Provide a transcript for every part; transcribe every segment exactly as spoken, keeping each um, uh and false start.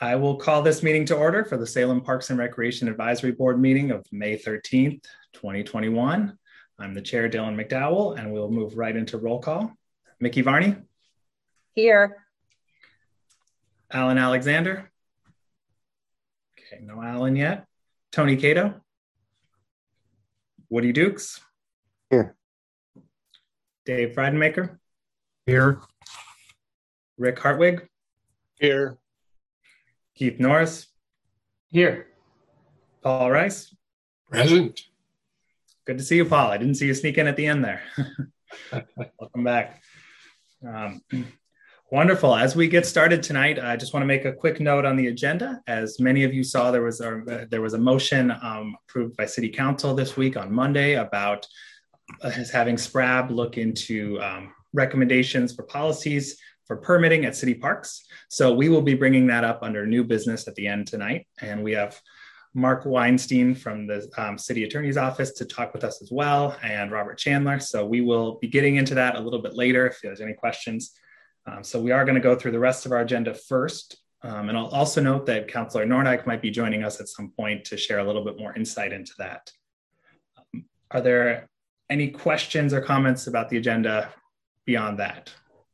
I will call this meeting to order for the Salem Parks and Recreation Advisory Board meeting of May thirteenth, twenty twenty-one. I'm the chair, Dylan McDowell, and we'll move right into roll call. Mickey Varney. Here. Alan Alexander. Okay, no Alan yet. Tony Cato. Woody Dukes. Here. Dave Friedenmaker. Here. Rick Hartwig. Here. Keith Norris. Here. Paul Rice. Present. Good to see you, Paul. I didn't see you sneak in at the end there. Welcome back. Um, wonderful. As we get started tonight, I just want to make a quick note on the agenda. As many of you saw, there was a, there was a motion um, approved by City Council this week on Monday about uh, having S P R A B look into um, recommendations for policies for permitting at city parks. So we will be bringing that up under new business at the end tonight. And we have Mark Weinstein from the um, city attorney's office to talk with us as well, and Robert Chandler. So we will be getting into that a little bit later if there's any questions. Um, so we are going to go through the rest of our agenda first. Um, and I'll also note that Councilor Nordyke might be joining us at some point to share a little bit more insight into that. Um, are there any questions or comments about the agenda beyond that?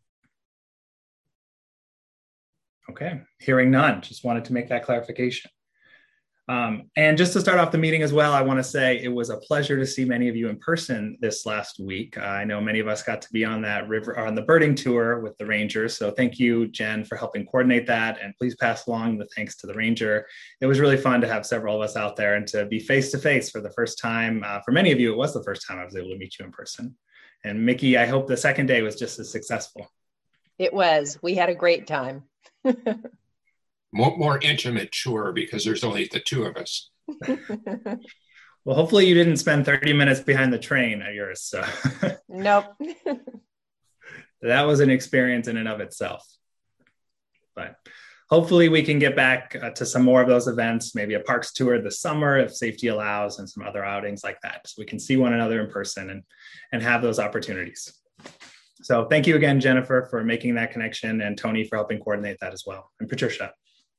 Okay, hearing none, just wanted to make that clarification. Um, and just to start off the meeting as well, I want to say it was a pleasure to see many of you in person this last week. Uh, I know many of us got to be on that river, on the birding tour with the Rangers. So thank you, Jen, for helping coordinate that. And please pass along the thanks to the Ranger. It was really fun to have several of us out there and to be face to face for the first time. Uh, for many of you, it was the first time I was able to meet you in person. And Mickey, I hope the second day was just as successful. It was. We had a great time. more, more intimate, sure, because there's only the two of us. Well, hopefully you didn't spend thirty minutes behind the train at yours. So. Nope. That was an experience in and of itself. But hopefully we can get back uh, to some more of those events, maybe a parks tour this summer if safety allows, and some other outings like that. So we can see one another in person and, and have those opportunities. So thank you again, Jennifer, for making that connection, and Tony for helping coordinate that as well, and Patricia.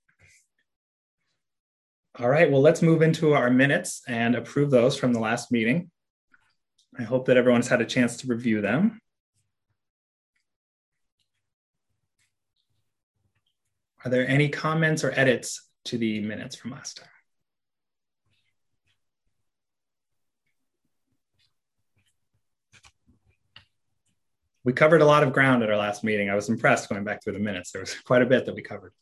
All right, well, let's move into our minutes and approve those from the last meeting. I hope that everyone's had a chance to review them. Are there any comments or edits to the minutes from last time? We covered a lot of ground at our last meeting. I was impressed going back through the minutes. There was quite a bit that we covered.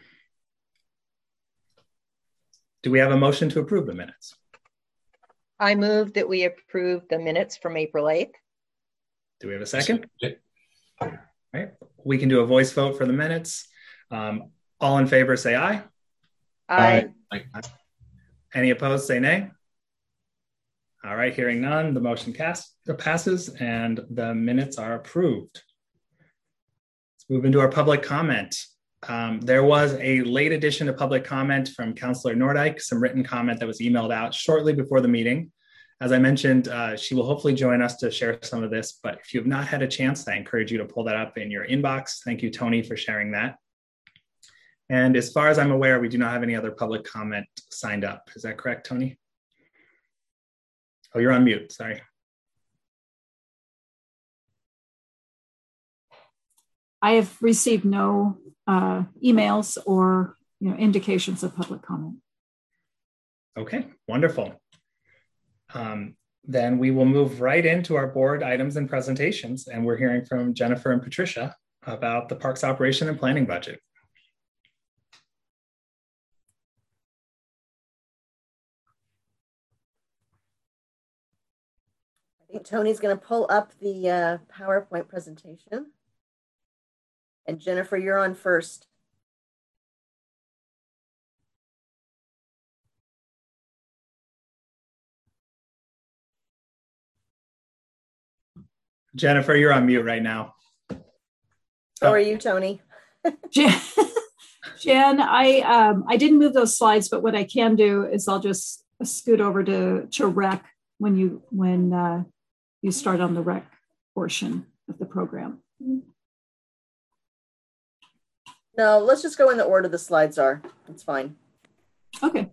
Do we have a motion to approve the minutes? I move that we approve the minutes from April eighth. Do we have a second? All right. We can do a voice vote for the minutes. Um, all in favor, say aye. Aye. Aye. Any opposed, say nay. All right, hearing none, the motion cast, uh, passes and the minutes are approved. Let's move into our public comment. Um, there was a late addition to public comment from Councilor Nordyke, some written comment that was emailed out shortly before the meeting. As I mentioned, uh, she will hopefully join us to share some of this, but if you have not had a chance, I encourage you to pull that up in your inbox. Thank you, Tony, for sharing that. And as far as I'm aware, we do not have any other public comment signed up. Is that correct, Tony? Oh, you're on mute, sorry. I have received no uh, emails or you know, indications of public comment. Okay, wonderful. Um, then we will move right into our board items and presentations, and we're hearing from Jennifer and Patricia about the parks operation and planning budget. I think Tony's going to pull up the uh, PowerPoint presentation. And Jennifer, you're on first. Jennifer, you're on mute right now. How are you, Tony? Jen, Jen I, um, I didn't move those slides, but what I can do is I'll just scoot over to, to rec when you, when uh, you start on the rec portion of the program. No, let's just go in the order the slides are. It's fine. Okay.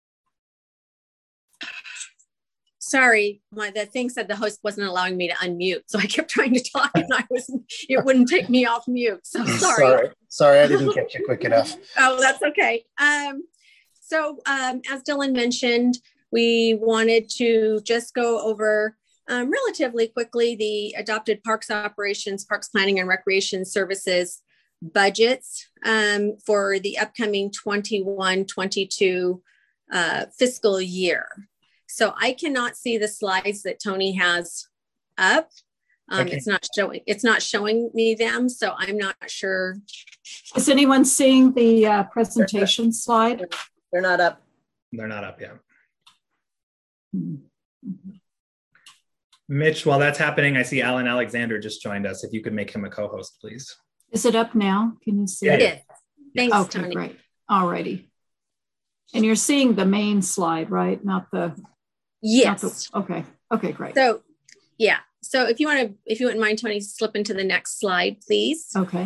Sorry, my the thing said the host wasn't allowing me to unmute, so I kept trying to talk and I was it wouldn't take me off mute. So sorry. Sorry, sorry, I didn't catch you quick enough. Oh, that's okay. Um, so um, as Dylan mentioned, we wanted to just go over um, relatively quickly the adopted Parks Operations, Parks Planning and Recreation Services budgets um, for the upcoming twenty-one twenty-two uh, fiscal year. So I cannot see the slides that Tony has up. Um, Okay. It's not showing. It's not showing me them, so I'm not sure. Is anyone seeing the uh, presentation slide? They're not up. They're not up yet. Hmm. Mitch, while that's happening, I see Alan Alexander just joined us. If you could make him a co-host, please. Is it up now? Can you see Yeah, it? Yes. Thanks, Okay, Tony. great. All righty. And you're seeing the main slide, right? Not the, Yes. not the, okay. Okay, great. So, yeah. So if you want to, if you wouldn't mind, Tony, slip into the next slide, please. Okay.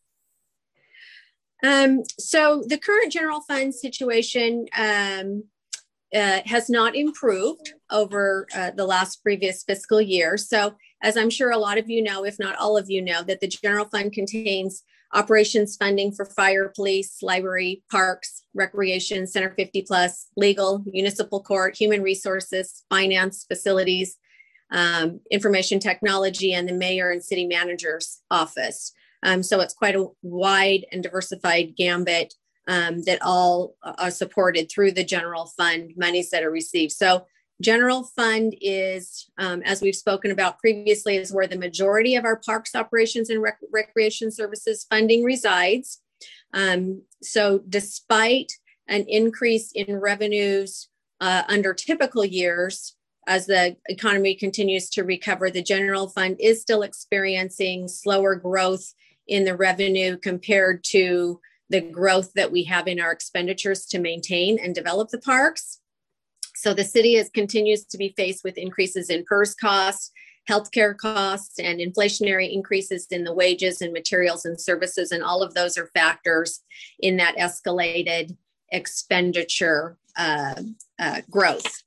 Um, so the current general fund situation um, uh, has not improved over uh, the last previous fiscal year. So as I'm sure a lot of you know, if not all of you know, that the general fund contains operations funding for fire, police, library, parks, recreation, Center fifty plus, legal, municipal court, human resources, finance, facilities, um, information technology, and the mayor and city manager's office. Um, so it's quite a wide and diversified gambit um, that all are supported through the general fund monies that are received. So general fund is, um, as we've spoken about previously, is where the majority of our parks operations and rec- recreation services funding resides. Um, so despite an increase in revenues uh, under typical years, as the economy continues to recover, the general fund is still experiencing slower growth in the revenue compared to the growth that we have in our expenditures to maintain and develop the parks. So the city is continues to be faced with increases in PERS costs, healthcare costs, and inflationary increases in the wages and materials and services. And all of those are factors in that escalated expenditure uh, uh, growth.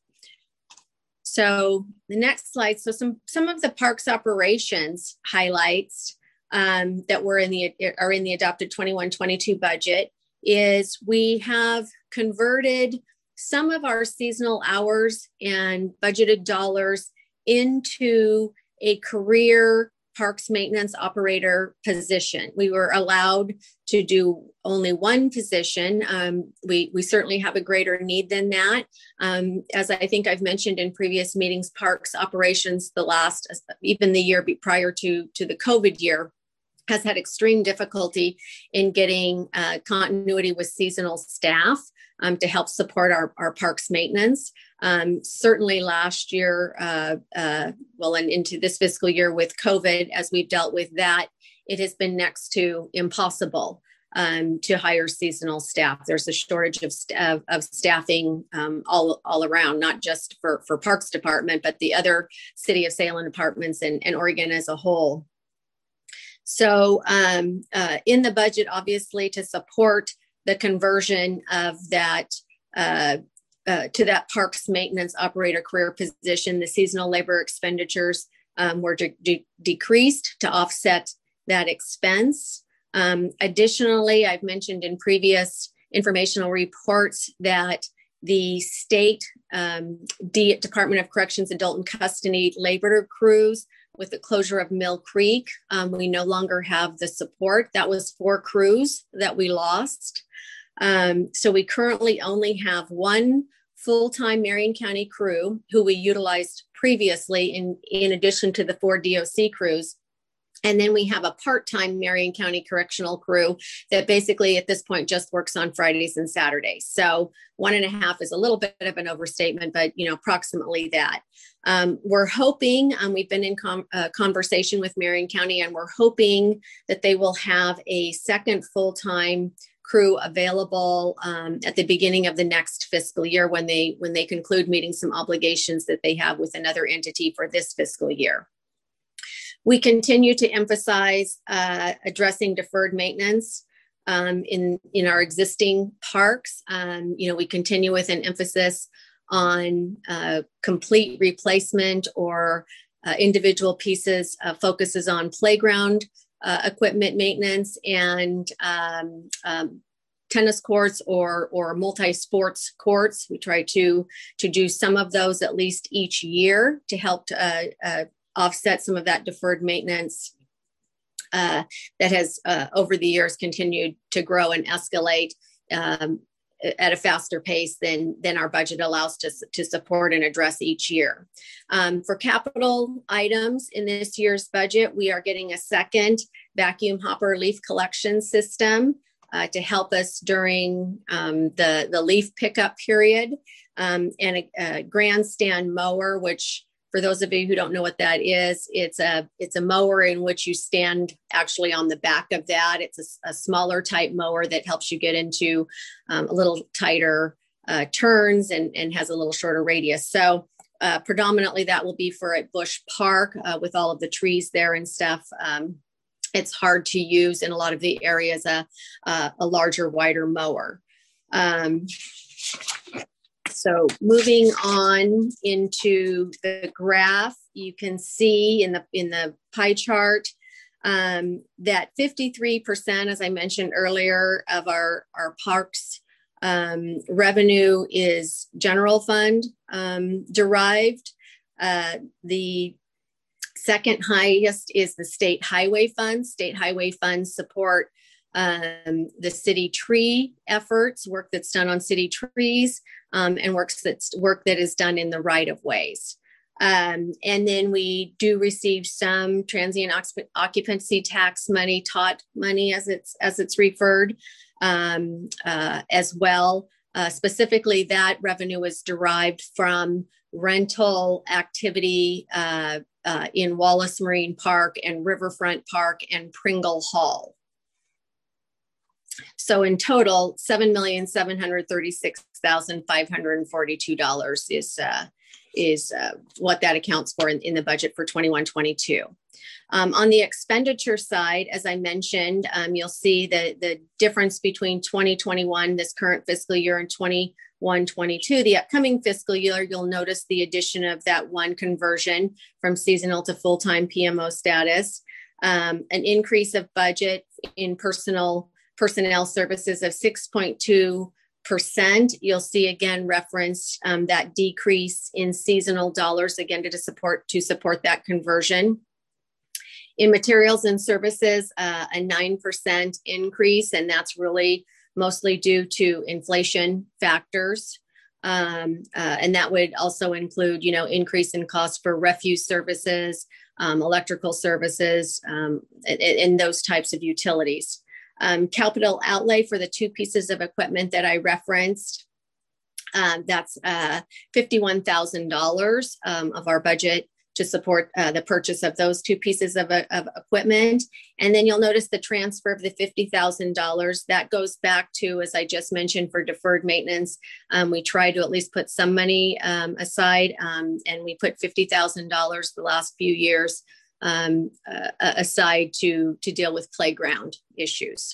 So the next slide. So some, some of the parks operations highlights um, that were in the are in the adopted twenty-one twenty-two budget is we have converted some of our seasonal hours and budgeted dollars into a career parks maintenance operator position. We were allowed to do only one position. Um, we, we certainly have a greater need than that. Um, as I think I've mentioned in previous meetings, parks operations, the last, even the year prior to, to the COVID year, has had extreme difficulty in getting uh, continuity with seasonal staff um, to help support our, our parks maintenance. Um, certainly last year, uh, uh, well, and into this fiscal year with COVID, as we've dealt with that, it has been next to impossible um, to hire seasonal staff. There's a shortage of, of, of staffing um, all, all around, not just for, for Parks Department, but the other City of Salem departments and, and Oregon as a whole. So um, uh, in the budget, obviously, to support the conversion of that uh, uh, to that parks maintenance operator career position, the seasonal labor expenditures um, were de- de- decreased to offset that expense. Um, additionally, I've mentioned in previous informational reports that the state um, D- Department of Corrections Adult and Custody labor crews, with the closure of Mill Creek, um, we no longer have the support. That was four crews that we lost. Um, so we currently only have one full-time Marion County crew who we utilized previously in, in addition to the four D O C crews. And then we have a part-time Marion County correctional crew that basically at this point just works on Fridays and Saturdays. So one and a half is a little bit of an overstatement, but you know, approximately that. Um, we're hoping, um, we've been in com- uh, conversation with Marion County, and we're hoping that they will have a second full-time crew available um, at the beginning of the next fiscal year when they when they conclude meeting some obligations that they have with another entity for this fiscal year. We continue to emphasize uh, addressing deferred maintenance um, in, in our existing parks. Um, you know, we continue with an emphasis on uh, complete replacement or uh, individual pieces, uh, focuses on playground uh, equipment maintenance and um, um, tennis courts or or multi-sports courts. We try to to do some of those at least each year to help to, uh, uh, offset some of that deferred maintenance uh, that has uh, over the years continued to grow and escalate um, at a faster pace than than our budget allows to, to support and address each year. Um, for capital items in this year's budget, we are getting a second vacuum hopper leaf collection system Uh, to help us during um, the, the leaf pickup period, um, and a, a grandstand mower, which for those of you who don't know what that is, it's a it's a mower in which you stand actually on the back of that. It's a, a smaller type mower that helps you get into um, a little tighter uh, turns and, and has a little shorter radius. So uh, predominantly that will be for at Bush Park uh, with all of the trees there and stuff. Um, It's hard to use in a lot of the areas, a, a, a larger, wider mower. Um, so moving on into the graph, you can see in the in the pie chart um, that fifty-three percent, as I mentioned earlier, of our, our parks um, revenue is general fund um, derived. Uh, the Second highest is the state highway funds. State highway funds support um, the city tree efforts, work that's done on city trees, um, and works that's work that is done in the right of ways. Um, and then we do receive some transient occupancy tax money, T O T money, as it's as it's referred, um, uh, as well. Uh, specifically, that revenue is derived from rental activity uh, uh, in Wallace Marine Park and Riverfront Park and Pringle Hall. So in total, seven million seven hundred thirty-six thousand five hundred forty-two dollars is uh, is uh, what that accounts for in, in the budget for twenty-one twenty-two. Um, on the expenditure side, as I mentioned, um, you'll see the, the difference between twenty twenty-one, this current fiscal year, and twenty-one twenty-two, the upcoming fiscal year. You'll notice the addition of that one conversion from seasonal to full-time P M O status, um, an increase of budget in personal personnel services of six point two percent. You'll see again referenced um, that decrease in seasonal dollars again to, to support to support that conversion. In materials and services, uh, a nine percent increase, and that's really mostly due to inflation factors. Um, uh, and that would also include, you know, increase in costs for refuse services, um, electrical services, um, and, and those types of utilities. Um, capital outlay for the two pieces of equipment that I referenced, um, that's uh, fifty-one thousand dollars um, of our budget to support uh, the purchase of those two pieces of, of equipment. And then you'll notice the transfer of the fifty thousand dollars. That goes back to, as I just mentioned, for deferred maintenance. Um, we try to at least put some money um, aside, um, and we put fifty thousand dollars the last few years um, uh, aside to, to deal with playground issues.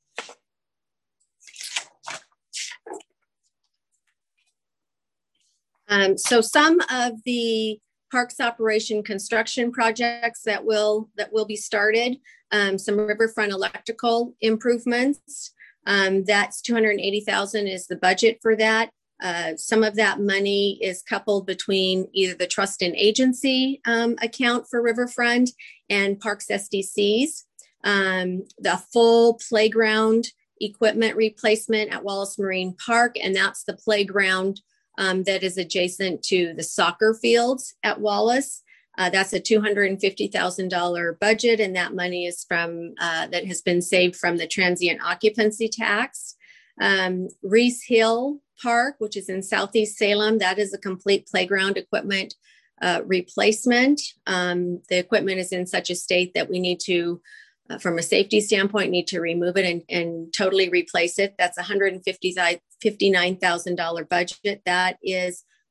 Um, so some of the Parks operation construction projects that will that will be started, um, some riverfront electrical improvements. Um, that's two hundred eighty thousand dollars is the budget for that. Uh, some of that money is coupled between either the trust and agency um, account for riverfront and Parks S D Cs. Um, the full playground equipment replacement at Wallace Marine Park, and that's the playground Um, that is adjacent to the soccer fields at Wallace. Uh, that's a two hundred fifty thousand dollars budget, and that money is from uh, that has been saved from the transient occupancy tax. Um, Reese Hill Park, which is in Southeast Salem, that is a complete playground equipment uh, replacement. Um, the equipment is in such a state that we need to, uh, from a safety standpoint, need to remove it and, and totally replace it. That's one hundred fifty-nine thousand dollars budget. That is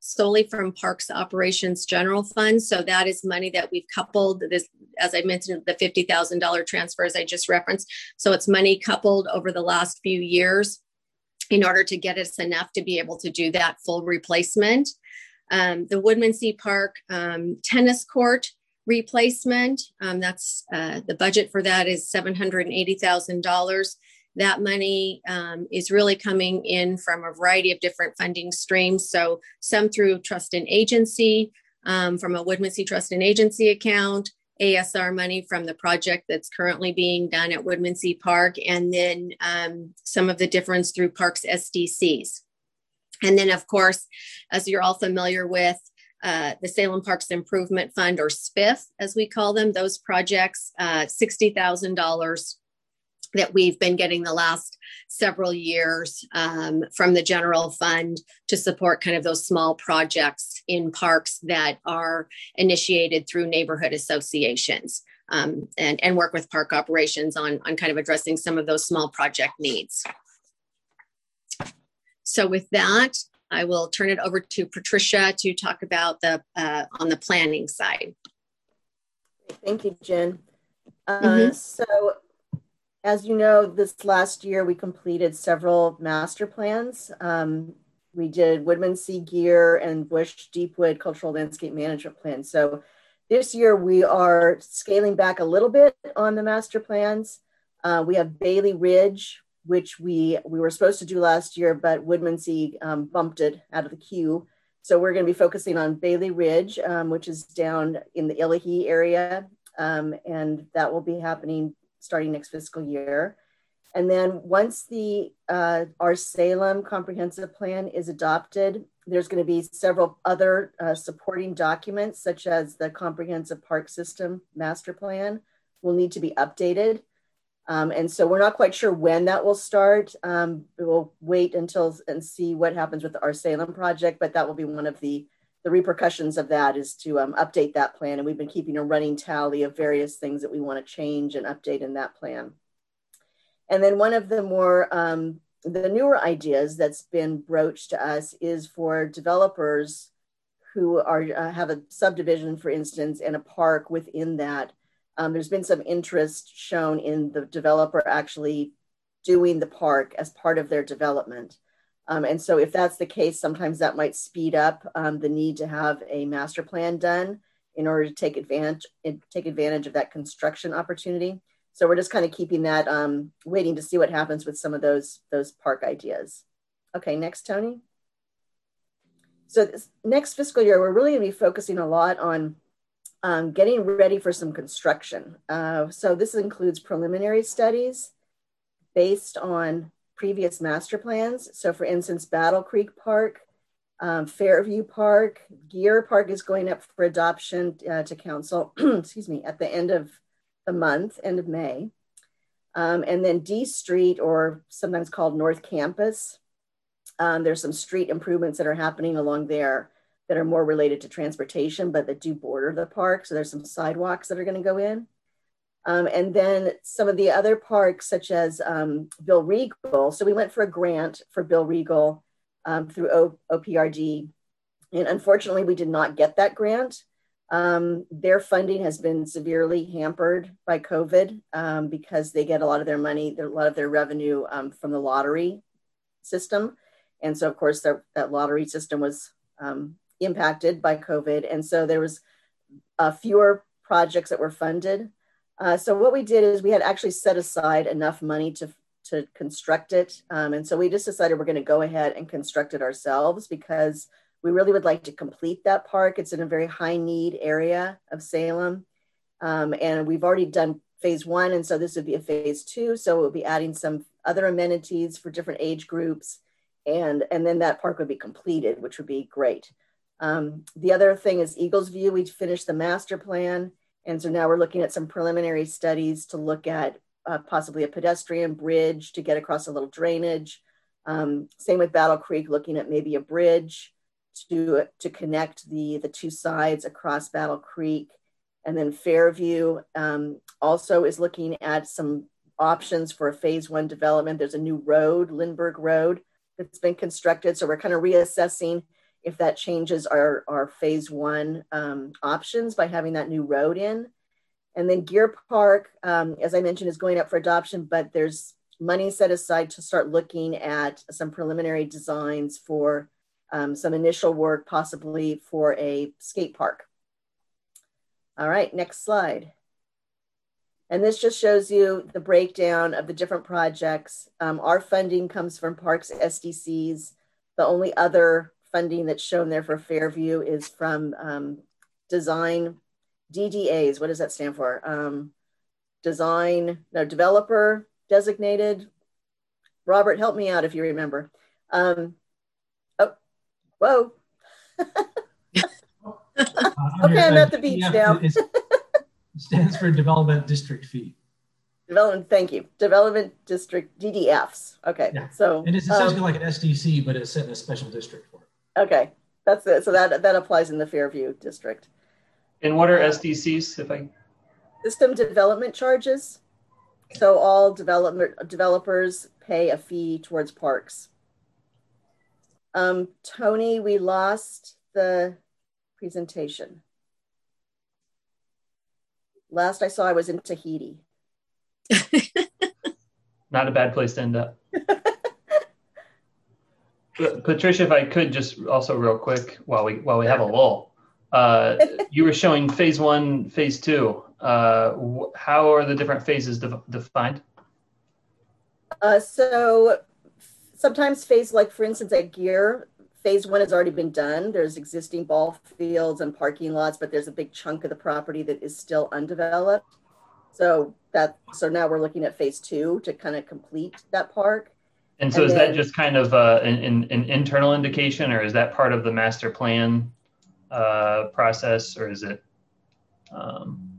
solely from Parks Operations General Fund. So that is money that we've coupled this, as I mentioned, the fifty thousand dollars transfers I just referenced. So it's money coupled over the last few years in order to get us enough to be able to do that full replacement. Um, the Woodmansee Park um, tennis court replacement, um, that's uh, the budget for that is seven hundred eighty thousand dollars. That money um, is really coming in from a variety of different funding streams. So some through trust and agency, um, from a Woodmansee trust and agency account, A S R money from the project that's currently being done at Woodmansee Park, and then um, some of the difference through Parks S D Cs. And then, of course, as you're all familiar with, uh, the Salem Parks Improvement Fund, or S P I F, as we call them, those projects, uh, sixty thousand dollars that we've been getting the last several years um, from the general fund to support kind of those small projects in parks that are initiated through neighborhood associations, um, and, and work with park operations on, on kind of addressing some of those small project needs. So with that, I will turn it over to Patricia to talk about the uh, on the planning side. Thank you, Jen. Uh, Mm-hmm. So, as you know, this last year we completed several master plans. Um, we did Woodmansee Gear and Bush Deepwood Cultural Landscape Management Plan. So this year we are scaling back a little bit on the master plans. Uh, we have Bailey Ridge, which we, we were supposed to do last year, but Woodmansee um, bumped it out of the queue. So we're going to be focusing on Bailey Ridge, um, which is down in the Illahee area. Um, and that will be happening starting next fiscal year. And then once the uh, our Salem comprehensive plan is adopted, there's going to be several other uh, supporting documents, such as the comprehensive park system master plan will need to be updated. Um, and so we're not quite sure when that will start. Um, we'll wait until and see what happens with our Salem project, but that will be one of the, the repercussions of that is to um, update that plan. And we've been keeping a running tally of various things that we want to change and update in that plan. And then one of the more, um, the newer ideas that's been broached to us is for developers who are uh, have a subdivision, for instance, and a park within that. Um, there's been some interest shown in the developer actually doing the park as part of their development. Um, and so if that's the case, sometimes that might speed up um, the need to have a master plan done in order to take advantage, take advantage of that construction opportunity. So we're just kind of keeping that, um, waiting to see what happens with some of those, those park ideas. Okay, next, Tony. So this next fiscal year, we're really gonna be focusing a lot on um, getting ready for some construction. Uh, so this includes preliminary studies based on previous master plans. So for instance, Battle Creek Park, um, Fairview Park, Gear Park is going up for adoption uh, to council, excuse me, at the end of the month, end of May. Um, and then D Street, or sometimes called North Campus, um, there's some street improvements that are happening along there that are more related to transportation, but that do border the park. So there's some sidewalks that are going to go in. Um, and then some of the other parks, such as um, Bill Regal. So we went for a grant for Bill Regal um, through o- O P R D. And unfortunately, we did not get that grant. Um, their funding has been severely hampered by COVID um, because they get a lot of their money, a lot of their revenue um, from the lottery system. And so, of course, their, that lottery system was um, impacted by COVID. And so there was uh, fewer projects that were funded. Uh, so what we did is we had actually set aside enough money to, to construct it. Um, and so we just decided we're going to go ahead and construct it ourselves because we really would like to complete that park. It's in a very high need area of Salem. Um, and we've already done phase one. And so this would be a phase two. So we'll be adding some other amenities for different age groups. And, and then that park would be completed, which would be great. Um, the other thing is Eagles View. We finished the master plan. And so now we're looking at some preliminary studies to look at uh, possibly a pedestrian bridge to get across a little drainage. Um, same with Battle Creek, looking at maybe a bridge to, to connect the, the two sides across Battle Creek. And then Fairview um, also is looking at some options for a phase one development. There's a new road, Lindbergh Road, that's been constructed. So we're kind of reassessing if that changes our, our phase one um, options by having that new road in. And then Gear Park, um, as I mentioned, is going up for adoption, but there's money set aside to start looking at some preliminary designs for um, some initial work, possibly for a skate park. All right, next slide. And this just shows you the breakdown of the different projects. Um, our funding comes from Parks S D Cs. The only other funding that's shown there for Fairview is from um, design D D As. What does that stand for? Um, design, no, developer designated. Robert, help me out if you remember. Um, oh, whoa. Okay, I'm at the beach now. It stands for Development District Fee. Development, thank you. Development District, D D Fs. Okay, yeah. So. And it's essentially um, like an S D C, but it's set in a special district for it. Okay, that's it. So that, that applies in the Fairview district. And what are S D Cs, if I? System development charges. So all development developers pay a fee towards parks. Um, Tony, we lost the presentation. Last I saw, I was in Tahiti. Not a bad place to end up. Patricia, if I could just also real quick, while we while we have a lull, uh, you were showing phase one, phase two. Uh, wh- how are the different phases de- defined? Uh, so sometimes phase, like for instance at Gear, phase one has already been done. There's existing ball fields and parking lots, but there's a big chunk of the property that is still undeveloped. So that so now we're looking at phase two to kind of complete that park. And so and is then, that just kind of uh, an, an, an internal indication, or is that part of the master plan uh, process, or is it? Um,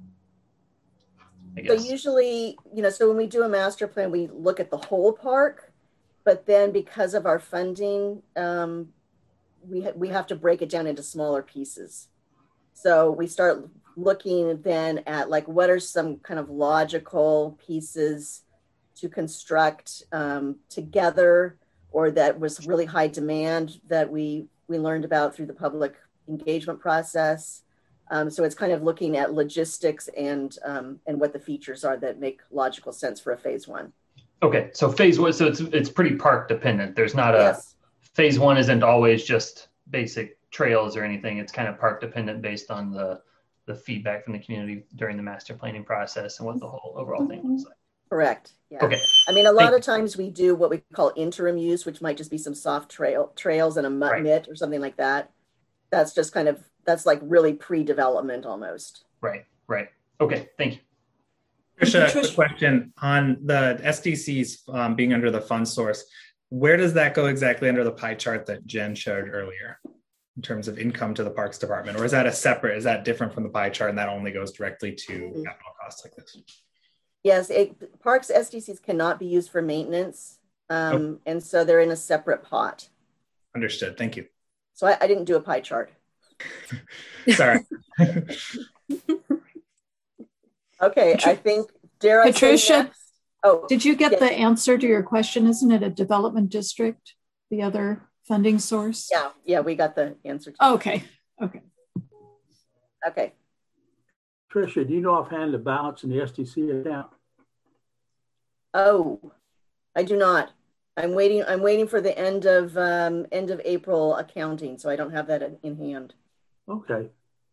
I guess. So usually, you know, so when we do a master plan, we look at the whole park, but then because of our funding, um, we ha- we have to break it down into smaller pieces. So we start looking then at like what are some kind of logical pieces to construct um, together, or that was really high demand that we we learned about through the public engagement process. Um, so it's kind of looking at logistics and um, and what the features are that make logical sense for a phase one. Okay, so phase one, so it's it's pretty park dependent. There's not a Yes. phase one isn't always just basic trails or anything. It's kind of park dependent based on the the feedback from the community during the master planning process and what the whole overall thing looks like. Correct. Yeah. Okay. I mean, a lot Thank of times we do what we call interim use, which might just be some soft trail trails and a mud Right. mitt or something like that. That's just kind of, that's like really pre-development almost. Right, right. Okay, thank you. Patricia, a Patricia. quick question on the S D Cs um, being under the fund source. Where does that go exactly under the pie chart that Jen showed earlier in terms of income to the Parks Department? Or is that a separate, is that different from the pie chart and that only goes directly to Mm-hmm. capital costs like this? Yes, it, parks S D Cs cannot be used for maintenance. Um, And so they're in a separate pot. Understood. Thank you. So I, I didn't do a pie chart. Sorry. Okay, I think, dare I say Patricia, next? Oh, Did you get yes. the answer to your question? Isn't it a development district, the other funding source? Yeah, yeah, we got the answer. To Okay, okay. Okay. Tricia, do you know offhand the balance in the S D C account? Oh, I do not. I'm waiting. I'm waiting for the end of um, end of April accounting, so I don't have that in, in hand. Okay.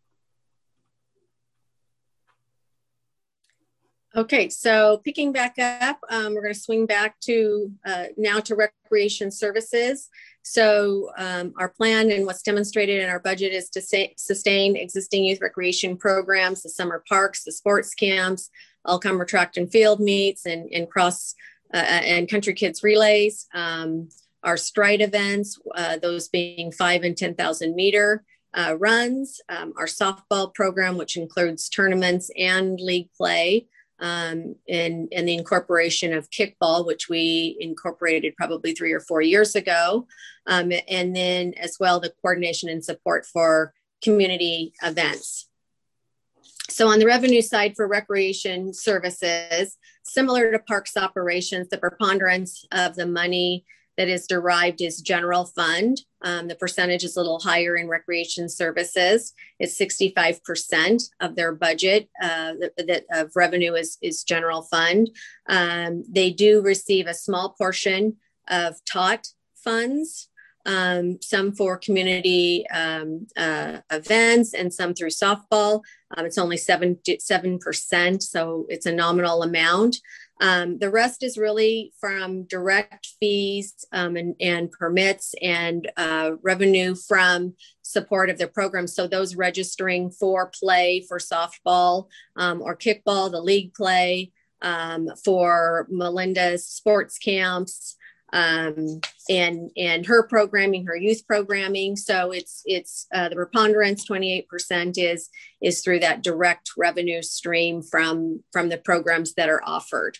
Okay, so picking back up, um, we're going to swing back to uh, now to recreation services. So um, our plan and what's demonstrated in our budget is to say, sustain existing youth recreation programs, the summer parks, the sports camps, all-comer track and field meets, and, and cross uh, and country kids relays. Um, our stride events, uh, those being five and ten thousand meter uh, runs. Um, our softball program, which includes tournaments and league play. Um, and, and the incorporation of kickball, which we incorporated probably three or four years ago. Um, and then as well, the coordination and support for community events. So on the revenue side for recreation services, similar to parks operations, the preponderance of the money that is derived is general fund. Um, the percentage is a little higher in recreation services. It's sixty-five percent of their budget uh, that, that of revenue is, is general fund. Um, they do receive a small portion of T O T funds, um, some for community um, uh, events and some through softball. Um, it's only seven, seven percent, so it's a nominal amount. Um, the rest is really from direct fees um, and, and permits and uh, revenue from support of their programs. So those registering for play for softball um, or kickball, the league play, um, for Melinda's sports camps, um, and and her programming, her youth programming. So it's it's uh, the preponderance, twenty-eight percent is is through that direct revenue stream from from the programs that are offered.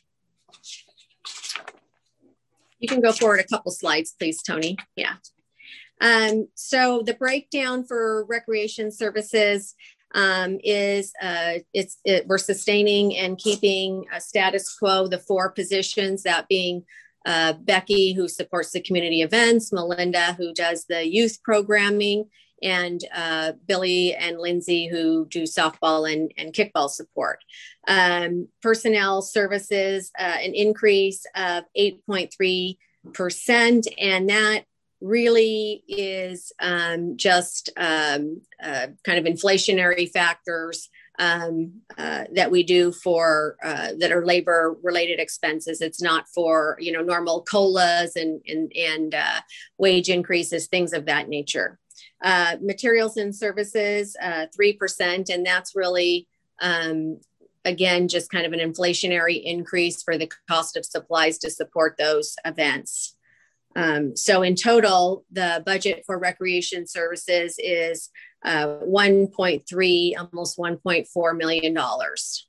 You can go forward a couple slides, please, Tony. Yeah. Um, so the breakdown for recreation services um, is uh, it's it, we're sustaining and keeping a status quo, the four positions, that being uh, Becky, who supports the community events, Melinda, who does the youth programming, and uh, Billy and Lindsay, who do softball and, and kickball support. Um, personnel services, uh, an increase of eight point three percent, and that really is um, just um, uh, kind of inflationary factors um, uh, that we do for uh, that are labor related expenses. It's not for, you know, normal COLAs and and, and uh, wage increases, things of that nature. Uh, materials and services, uh, three percent, and that's really um, again just kind of an inflationary increase for the cost of supplies to support those events. Um, so in total, the budget for recreation services is uh, one point three, almost one point four million dollars.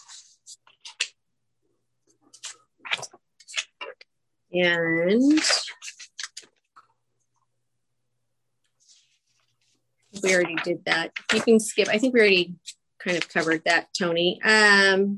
And we already did that. You can skip. I think we already kind of covered that, Tony. Um,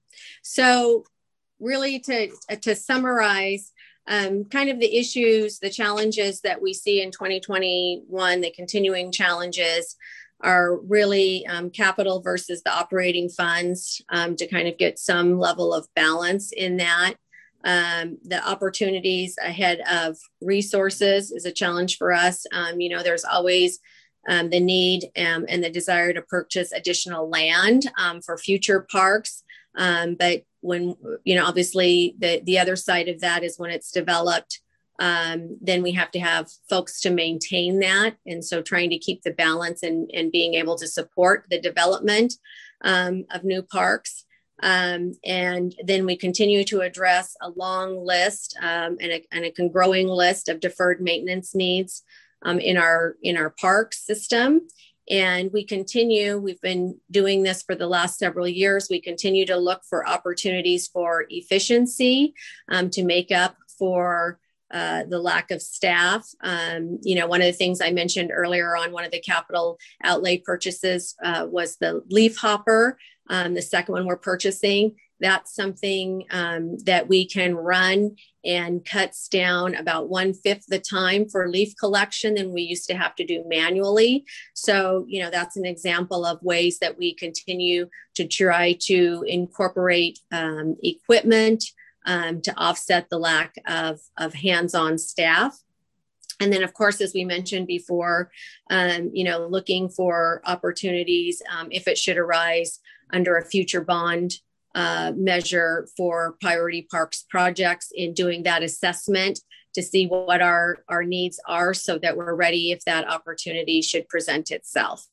so really to, to summarize, Um, kind of the issues, the challenges that we see in twenty twenty-one, the continuing challenges are really um, capital versus the operating funds, um, to kind of get some level of balance in that. Um, the opportunities ahead of resources is a challenge for us. Um, you know, there's always um, the need um, and the desire to purchase additional land um, for future parks. Um, but when, you know, obviously the, the other side of that is when it's developed, um, then we have to have folks to maintain that. And so trying to keep the balance and, and being able to support the development um, of new parks. Um, and then we continue to address a long list um, and, a, and a growing list of deferred maintenance needs um, in our, in our park system. And we continue, we've been doing this for the last several years. We continue to look for opportunities for efficiency um, to make up for uh, the lack of staff. Um, you know, one of the things I mentioned earlier on one of the capital outlay purchases uh, was the leaf hopper. Um, the second one we're purchasing, that's something um, that we can run and cuts down about one fifth the time for leaf collection than we used to have to do manually. So, you know, that's an example of ways that we continue to try to incorporate um, equipment um, to offset the lack of, of hands-on staff. And then, of course, as we mentioned before, um, you know, looking for opportunities um, if it should arise under a future bond Uh, measure for priority parks projects, in doing that assessment to see what our, our needs are so that we're ready if that opportunity should present itself.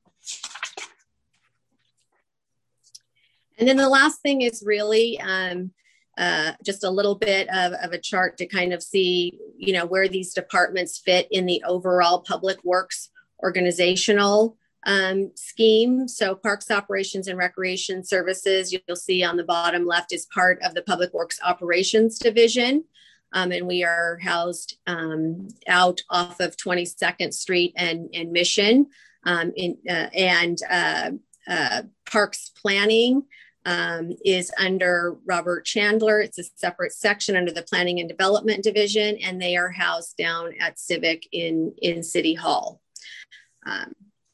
And then the last thing is really um, uh, just a little bit of, of a chart to kind of see, you know, where these departments fit in the overall public works organizational Um, scheme. So Parks Operations and Recreation Services, you'll see on the bottom left, is part of the Public Works Operations Division. Um, and we are housed um, out off of twenty-second Street and, and Mission. Um, in, uh, and uh, uh, Parks Planning um, is under Robert Chandler. It's a separate section under the Planning and Development Division, and they are housed down at Civic in, in City Hall. Um,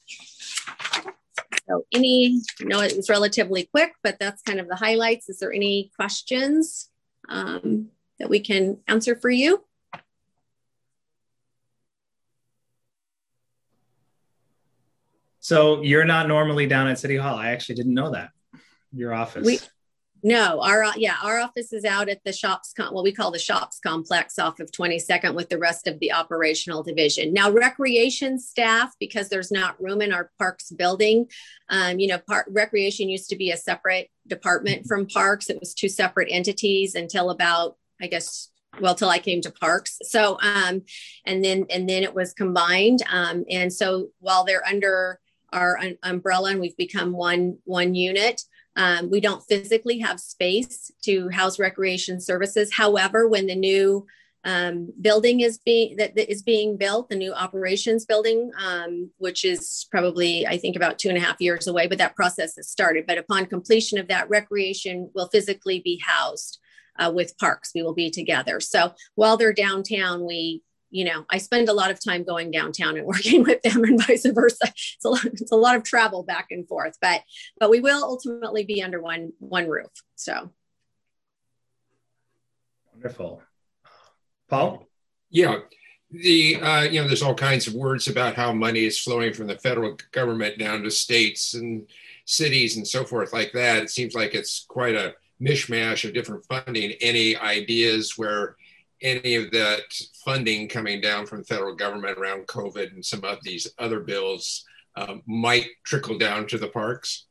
so any, I know it was relatively quick, but that's kind of the highlights. Is there any questions um, that we can answer for you? So you're not normally down at City Hall. I actually didn't know that. Your office. We, no, our yeah, our office is out at the shops, what we call the shops complex off of twenty-second with the rest of the operational division. Now, recreation staff, because there's not room in our parks building, um, you know, park, recreation used to be a separate department from parks. It was two separate entities until about, I guess, well, till I came to parks. So, um, and then and then it was combined. Um, and so while they're under our un- umbrella and we've become one one unit. Um, we don't physically have space to house recreation services. However, when the new um, building is being that, that is being built, the new operations building, um, which is probably, I think, about two and a half years away, but that process has started. But upon completion of that, recreation will physically be housed uh, with parks. We will be together. So while they're downtown, we you know, I spend a lot of time going downtown and working with them and vice versa. It's a lot, it's a lot of travel back and forth, but, but we will ultimately be under one, one roof. So. Wonderful. Paul? Yeah. The, uh, you know, there's all kinds of words about how money is flowing from the federal government down to states and cities and so forth like that. It seems like it's quite a mishmash of different funding. Any ideas where any of that funding coming down from the federal government around COVID and some of these other bills um, might trickle down to the parks?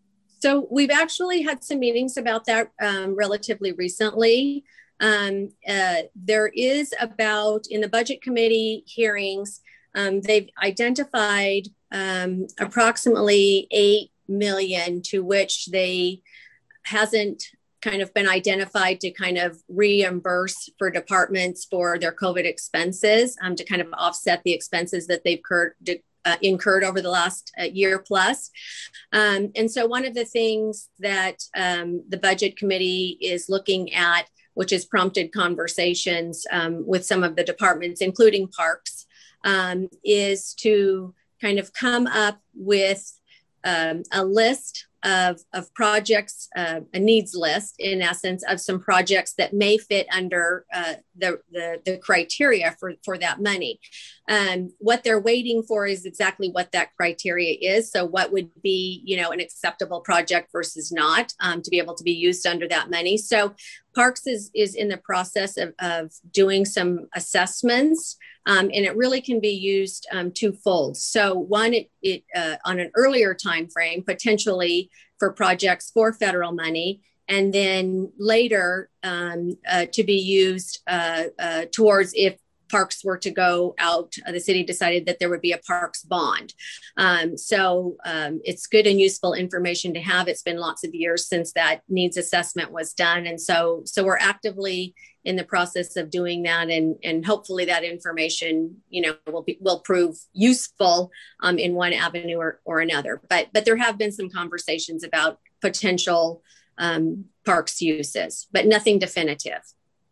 So we've actually had some meetings about that um, relatively recently. Um, uh, there is about, in the budget committee hearings, um, they've identified um, approximately eight million to which they hasn't kind of been identified to kind of reimburse for departments for their COVID expenses, um, to kind of offset the expenses that they've incurred, uh, incurred over the last uh, year plus. Um, and so one of the things that um, the budget committee is looking at, which has prompted conversations um, with some of the departments, including parks, um, is to kind of come up with um, a list Of, of projects, uh, a needs list, in essence, of some projects that may fit under uh, the, the the criteria for, for that money. Um, what they're waiting for is exactly what that criteria is. So what would be, you know, an acceptable project versus not, um, to be able to be used under that money. So Parks is, is in the process of, of doing some assessments, um, and it really can be used um, twofold. So one, it, it uh, on an earlier time frame, potentially for projects for federal money, and then later um, uh, to be used uh, uh, towards if parks were to go out, uh, the city decided that there would be a parks bond. Um, so um, it's good and useful information to have. It's been lots of years since that needs assessment was done. And so, so we're actively in the process of doing that. And, and hopefully that information, you know, will be, will prove useful um, in one avenue or, or another. But, but there have been some conversations about potential um, parks uses, but nothing definitive.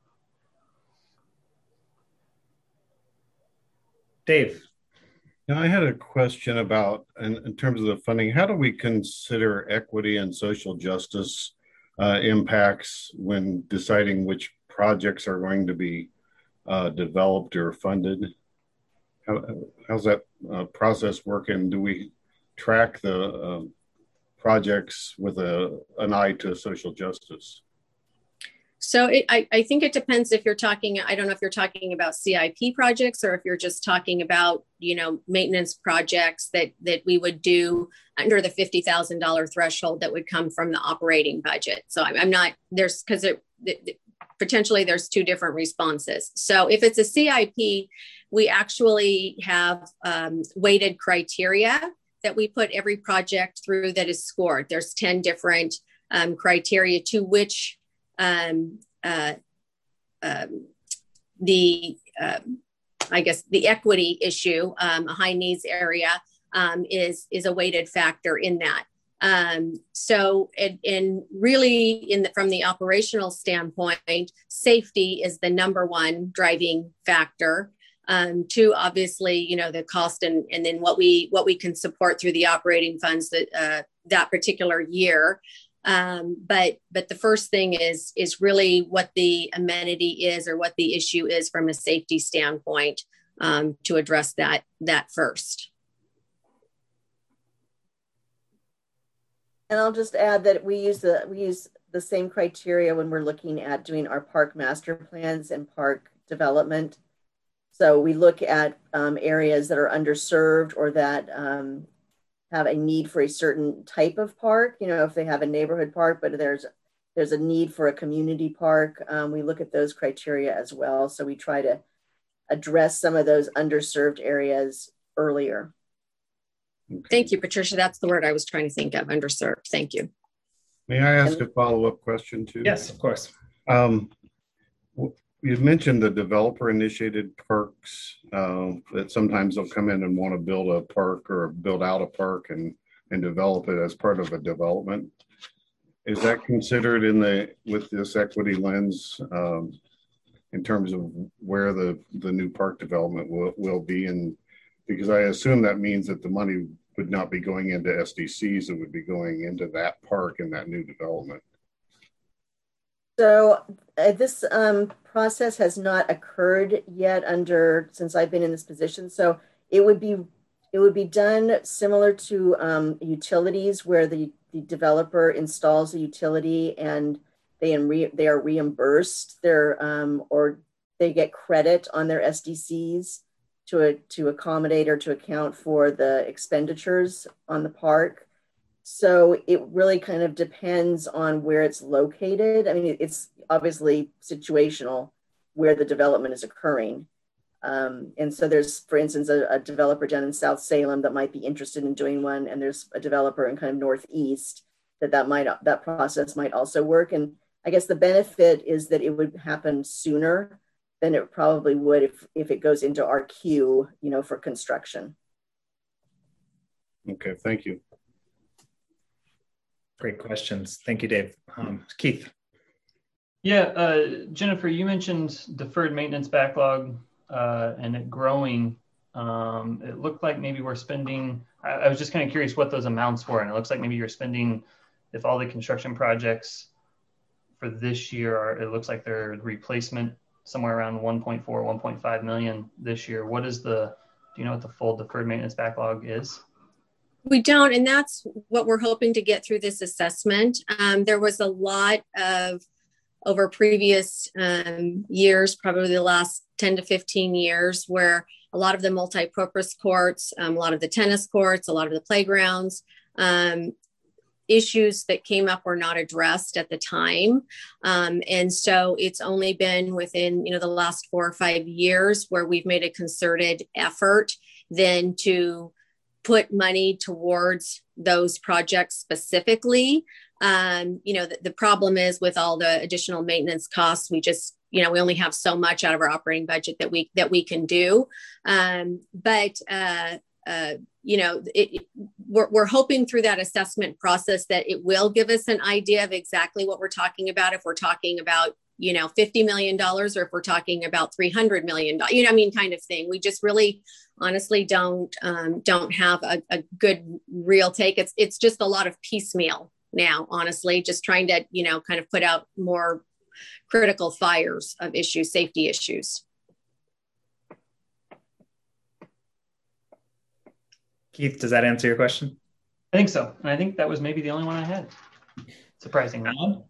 Dave. Now, I had a question about, in, in terms of the funding, how do we consider equity and social justice uh, impacts when deciding which projects are going to be uh, developed or funded? How, how's that uh, process work? And do we track the uh, projects with a, an eye to social justice? So it, I, I think it depends if you're talking, I don't know if you're talking about C I P projects or if you're just talking about, you know, maintenance projects that that we would do under the fifty thousand dollars threshold that would come from the operating budget. So I'm, I'm not, there's, because it, it potentially there's two different responses. So if it's a C I P, we actually have um, weighted criteria that we put every project through that is scored. There's ten different um, criteria to which Um, uh, um, the, uh, I guess, the equity issue, um, a high needs area um, is, is a weighted factor in that. Um, so, and, and really, in the, from the operational standpoint, safety is the number one driving factor. Um, two, obviously, you know, the cost and and then what we what we can support through the operating funds that uh, that particular year. Um, but but the first thing is is really what the amenity is or what the issue is from a safety standpoint, um, to address that that first. And I'll just add that we use the we use the same criteria when we're looking at doing our park master plans and park development. So we look at um, areas that are underserved or that um, have a need for a certain type of park. You know, if they have a neighborhood park, but there's there's a need for a community park, um, we look at those criteria as well. So we try to address some of those underserved areas earlier. Okay. Thank you, Patricia. That's the word I was trying to think of, underserved. Thank you. May I ask a follow-up question too? Yes, of course. Um, you mentioned the developer-initiated parks, uh, that sometimes they'll come in and want to build a park or build out a park and, and develop it as part of a development. Is that considered in the with this equity lens um, in terms of where the, the new park development will, will be? And because I assume that means that the money would not be going into S D Cs, it would be going into that park and that new development. So uh, this um, process has not occurred yet under since I've been in this position. So it would be it would be done similar to um, utilities, where the, the developer installs a utility and they re, they are reimbursed their um, or they get credit on their S D Cs to a, to accommodate or to account for the expenditures on the park. So it really kind of depends on where it's located. I mean, it's obviously situational where the development is occurring. Um, and so there's, for instance, a, a developer down in South Salem that might be interested in doing one. And there's a developer in kind of Northeast that that might, that process might also work. And I guess the benefit is that it would happen sooner than it probably would if, if it goes into our queue, you know, for construction. Okay, thank you. Great questions. Thank you, Dave. Um, Keith. Yeah, uh, Jennifer, you mentioned deferred maintenance backlog uh, and it growing. Um, it looked like maybe we're spending, I, I was just kind of curious what those amounts were. And it looks like maybe you're spending, if all the construction projects for this year are, it looks like they're replacement somewhere around one point four, one point five million this year. What is the, do you know what the full deferred maintenance backlog is? We don't, and that's what we're hoping to get through this assessment. Um, there was a lot of, over previous um, years, probably the last ten to fifteen years, where a lot of the multi-purpose courts, um, a lot of the tennis courts, a lot of the playgrounds, um, issues that came up were not addressed at the time. Um, and so it's only been within, you know, the last four or five years where we've made a concerted effort then to put money towards those projects specifically. Um, you know, the, the problem is with all the additional maintenance costs, we just, you know, we only have so much out of our operating budget that we, that we can do. Um, but, uh, uh, you know, it, it, we're, we're hoping through that assessment process that it will give us an idea of exactly what we're talking about. If we're talking about, you know, fifty million dollars or if we're talking about three hundred million dollars, you know, I mean, kind of thing. We just really honestly don't, um, don't have a, a good real take. It's, it's just a lot of piecemeal now, honestly, just trying to, you know, kind of put out more critical fires of issues, safety issues. Keith, does that answer your question? I think so. And I think that was maybe the only one I had. Surprisingly. Alan?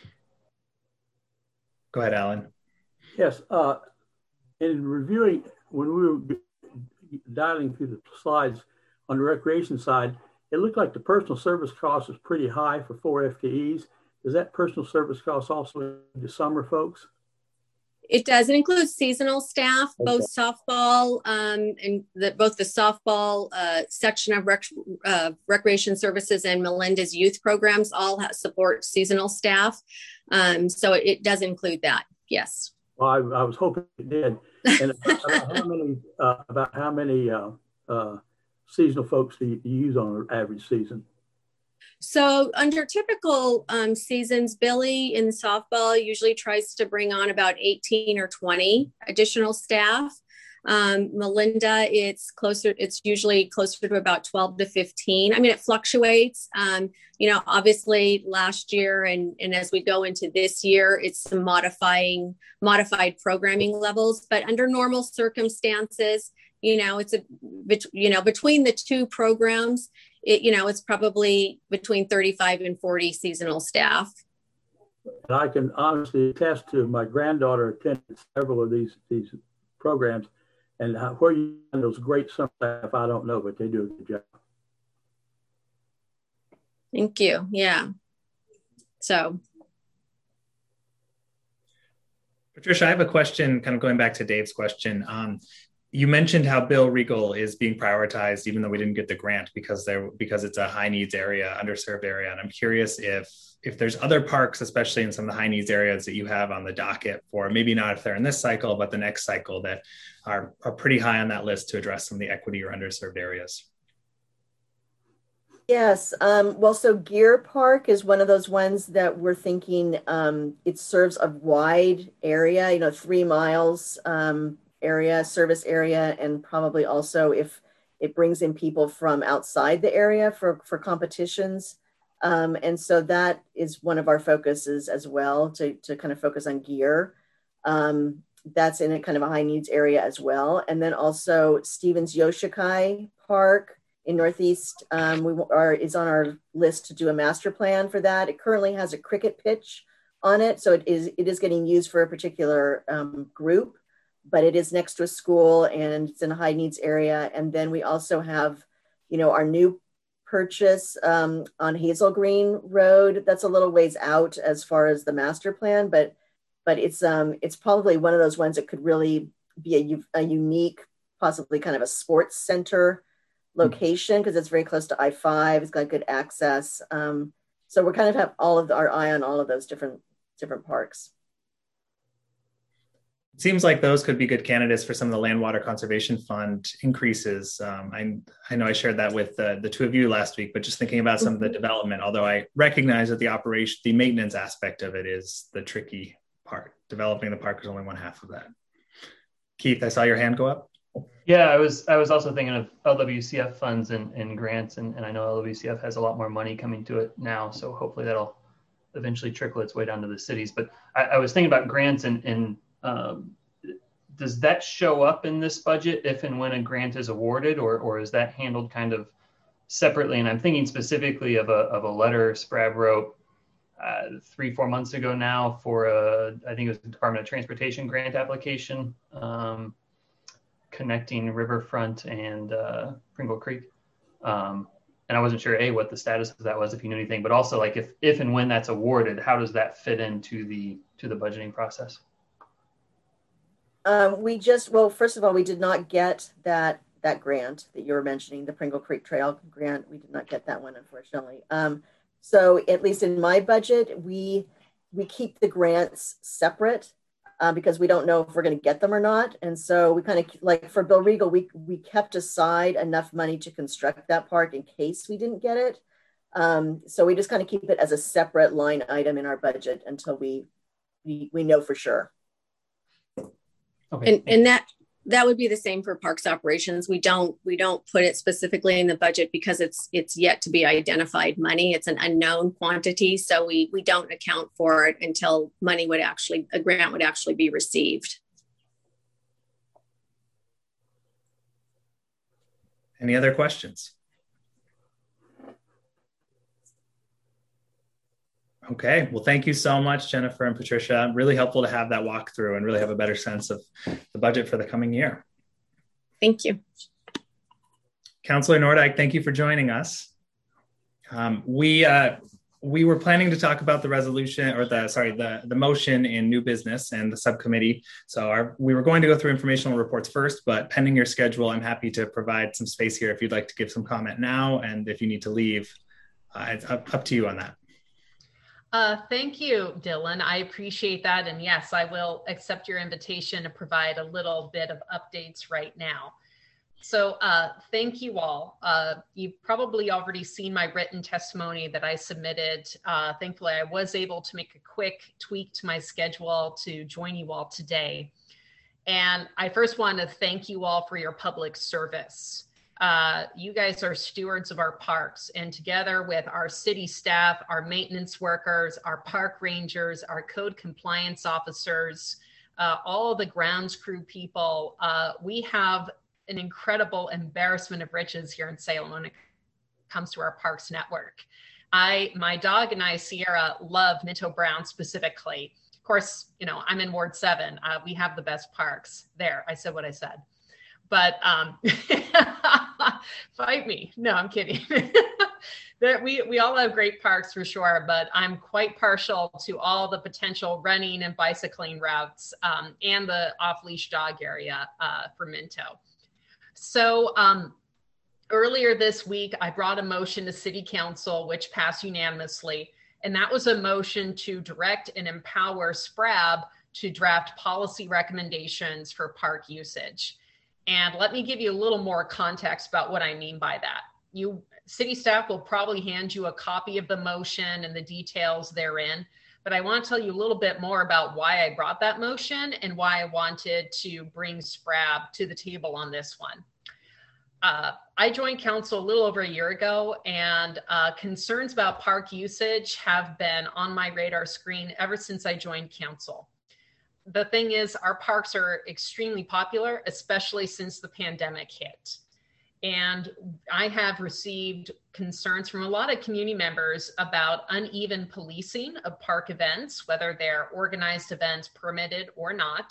Go ahead, Alan. Yes. Uh, in reviewing, when we were dialing through the slides on the recreation side, it looked like the personal service cost was pretty high for four F T Es. Does that personal service cost also the summer folks? It does. It includes seasonal staff, both okay. softball um, and the, both the softball uh, section of rec, uh, recreation services and Melinda's youth programs all have, support seasonal staff. Um, so it, it does include that. Yes. Well, I, I was hoping it did. And about how many uh, about how many uh, uh, seasonal folks do you use on an average season? So under typical um, seasons, Billy in softball usually tries to bring on about eighteen or twenty additional staff. Um, Melinda, it's closer, it's usually closer to about twelve to fifteen. I mean, it fluctuates. Um, you know, obviously last year and, and as we go into this year, it's some modifying, modified programming levels, but under normal circumstances, you know, it's a, you know, between the two programs, it, you know, it's probably between thirty-five and forty seasonal staff. And I can honestly attest to my granddaughter attended several of these, these programs. And how, where you find those great summer staff, I don't know, but they do a good job. Thank you. Yeah. So. Patricia, I have a question kind of going back to Dave's question. Um, you mentioned how Bill Regal is being prioritized, even though we didn't get the grant because there because it's a high needs area, underserved area. And I'm curious if if there's other parks, especially in some of the high needs areas that you have on the docket for, maybe not if they're in this cycle, but the next cycle that are, are pretty high on that list to address some of the equity or underserved areas. Yes. Um, well, so Gear Park is one of those ones that we're thinking um, it serves a wide area, you know, three miles um, area, service area, and probably also if it brings in people from outside the area for, for competitions. Um, and so that is one of our focuses as well, to, to kind of focus on gear. Um, that's in a kind of a high needs area as well. And then also Stevens Yoshikai Park in Northeast um, we are, is on our list to do a master plan for that. It currently has a cricket pitch on it. So it is, it is getting used for a particular um, group, but it is next to a school and it's in a high needs area. And then we also have, you know, our new purchase um, on Hazel Green Road. That's a little ways out as far as the master plan, but but it's um it's probably one of those ones that could really be a, a unique, possibly kind of a sports center location because it's very close to I five. It's got good access. Um, so we're kind of have all of the, our eye on all of those different different parks. It seems like those could be good candidates for some of the Land Water Conservation Fund increases. Um, I, I know I shared that with uh, the two of you last week, but just thinking about some of the development, although I recognize that the operation, the maintenance aspect of it is the tricky part. Developing the park is only one half of that. Keith, I saw your hand go up. Yeah, I was I was also thinking of L W C F funds and, and grants, and, and I know L W C F has a lot more money coming to it now, so hopefully that'll eventually trickle its way down to the cities. But I, I was thinking about grants and, and um, does that show up in this budget if and when a grant is awarded, or or is that handled kind of separately? And I'm thinking specifically of a of a letter Sprab wrote uh, three, four months ago now for a, I think it was the Department of Transportation grant application, um, connecting Riverfront and uh, Pringle Creek. Um, and I wasn't sure, A, what the status of that was, if you knew anything, but also like if, if and when that's awarded, how does that fit into the, to the budgeting process? Um, we just, well, first of all, we did not get that, that grant that you were mentioning, the Pringle Creek Trail grant. We did not get that one, unfortunately. Um, so at least in my budget, we, we keep the grants separate. Uh, because we don't know if we're going to get them or not. And so we kind of, like for Bill Regal, we, we kept aside enough money to construct that park in case we didn't get it. Um, so we just kind of keep it as a separate line item in our budget until we we, we know for sure. Okay. And, and that that would be the same for parks operations. We don't we don't put it specifically in the budget because it's it's yet to be identified money. It's an unknown quantity, so we we don't account for it until money would actually a grant would actually be received. Any other questions? Okay, well, thank you so much, Jennifer and Patricia. Really helpful to have that walkthrough and really have a better sense of the budget for the coming year. Thank you. Councillor Nordyke, thank you for joining us. Um, we uh, we were planning to talk about the resolution or the sorry the the motion in new business and the subcommittee. So our, we were going to go through informational reports first, but pending your schedule, I'm happy to provide some space here if you'd like to give some comment now, and if you need to leave, uh, it's up, up to you on that. Uh, thank you, Dylan. I appreciate that. And yes, I will accept your invitation to provide a little bit of updates right now. So uh, thank you all. Uh, you've probably already seen my written testimony that I submitted. Uh, thankfully, I was able to make a quick tweak to my schedule to join you all today. And I first want to thank you all for your public service. Uh, you guys are stewards of our parks, and together with our city staff, our maintenance workers, our park rangers, our code compliance officers, uh, all the grounds crew people, uh, we have an incredible embarrassment of riches here in Salem when it comes to our parks network. I, my dog and I, Sierra, love Minto Brown specifically. Of course, you know, I'm in Ward seven. Uh, we have the best parks there. I said what I said, but um, fight me. No, I'm kidding. That we, we all have great parks for sure, but I'm quite partial to all the potential running and bicycling routes um, and the off-leash dog area uh, for Minto. So um, earlier this week, I brought a motion to City Council, which passed unanimously. And that was a motion to direct and empower S P R A B to draft policy recommendations for park usage. And let me give you a little more context about what I mean by that. You, city staff will probably hand you a copy of the motion and the details therein. But I want to tell you a little bit more about why I brought that motion and why I wanted to bring S P R A B to the table on this one. Uh, I joined council a little over a year ago, and uh, concerns about park usage have been on my radar screen ever since I joined council. The thing is, our parks are extremely popular, especially since the pandemic hit. And I have received concerns from a lot of community members about uneven policing of park events, whether they're organized events permitted or not.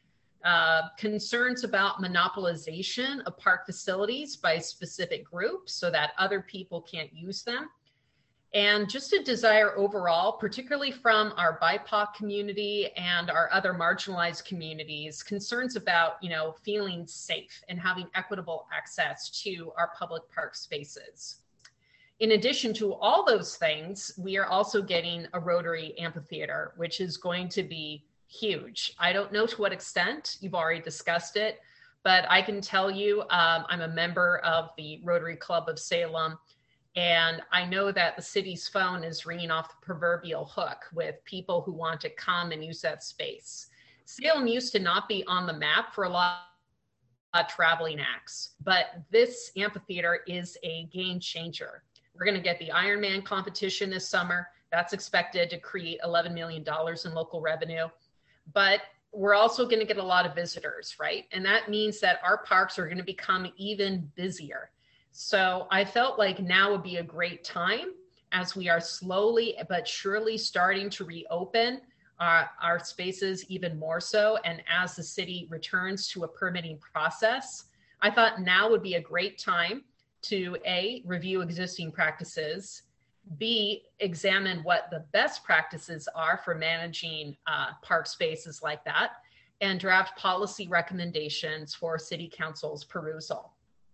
Uh, concerns about monopolization of park facilities by specific groups so that other people can't use them. And just a desire overall, particularly from our B I P O C community and our other marginalized communities, concerns about, you know, feeling safe and having equitable access to our public park spaces. In addition to all those things, we are also getting a Rotary amphitheater, which is going to be huge. I don't know to what extent, you've already discussed it, but I can tell you um, I'm a member of the Rotary Club of Salem. And I know that the city's phone is ringing off the proverbial hook with people who want to come and use that space. Salem used to not be on the map for a lot of traveling acts, but this amphitheater is a game changer. We're going to get the Ironman competition this summer. That's expected to create eleven million dollars in local revenue. But we're also going to get a lot of visitors, right? And that means that our parks are going to become even busier. So I felt like now would be a great time as we are slowly but surely starting to reopen uh, our spaces even more so. And as the city returns to a permitting process, I thought now would be a great time to A, review existing practices, B, examine what the best practices are for managing uh, park spaces like that, and draft policy recommendations for city council's perusal.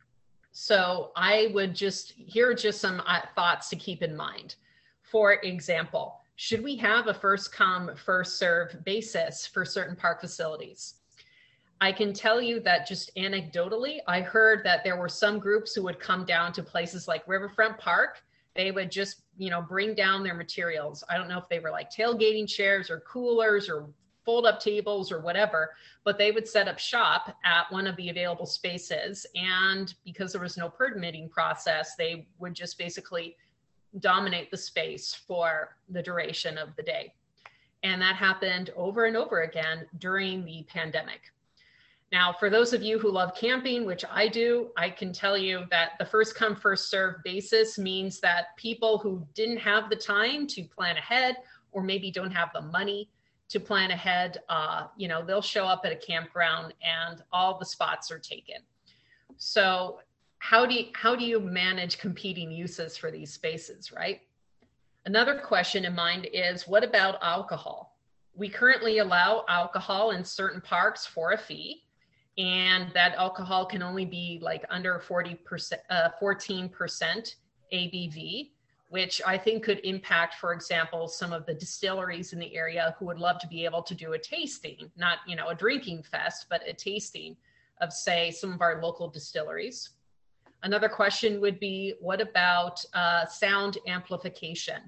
So I would just, here are just some uh, thoughts to keep in mind. For example, should we have a first come, first serve basis for certain park facilities? I can tell you that just anecdotally, I heard that there were some groups who would come down to places like Riverfront Park. They would just, you know, bring down their materials. I don't know if they were like tailgating chairs or coolers or fold up tables or whatever, but they would set up shop at one of the available spaces. And because there was no permitting process, they would just basically dominate the space for the duration of the day. And that happened over and over again during the pandemic. Now, for those of you who love camping, which I do, I can tell you that the first come, first serve basis means that people who didn't have the time to plan ahead, or maybe don't have the money to plan ahead, uh, you know, they'll show up at a campground and all the spots are taken. So how do you, how do you manage competing uses for these spaces, right? Another question in mind is, what about alcohol? We currently allow alcohol in certain parks for a fee, and that alcohol can only be like under forty percent, uh, fourteen percent A B V, which I think could impact, for example, some of the distilleries in the area who would love to be able to do a tasting, not, you know, a drinking fest, but a tasting of, say, some of our local distilleries. Another question would be, what about uh, sound amplification?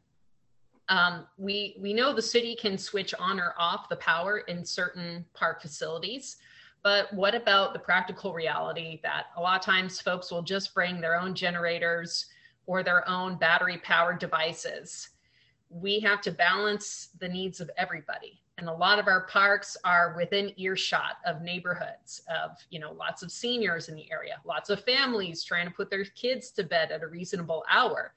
Um, we, we know the city can switch on or off the power in certain park facilities, but what about the practical reality that a lot of times folks will just bring their own generators or their own battery powered devices? We have to balance the needs of everybody. And a lot of our parks are within earshot of neighborhoods, of, you know, lots of seniors in the area, lots of families trying to put their kids to bed at a reasonable hour.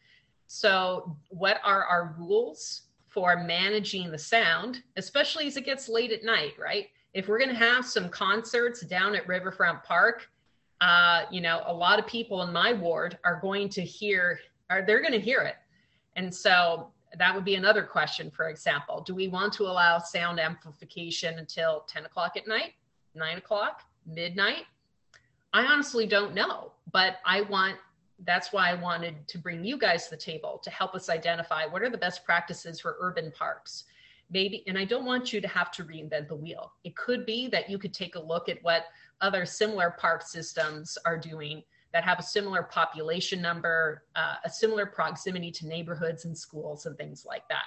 So what are our rules for managing the sound, especially as it gets late at night, right? If we're going to have some concerts down at Riverfront Park, uh, you know, a lot of people in my ward are going to hear, or they're going to hear it. And so that would be another question, for example. Do we want to allow sound amplification until ten o'clock at night, nine o'clock, midnight? I honestly don't know, but I want, that's why I wanted to bring you guys to the table to help us identify what are the best practices for urban parks. Maybe, and I don't want you to have to reinvent the wheel. It could be that you could take a look at what other similar park systems are doing that have a similar population number, uh, a similar proximity to neighborhoods and schools and things like that.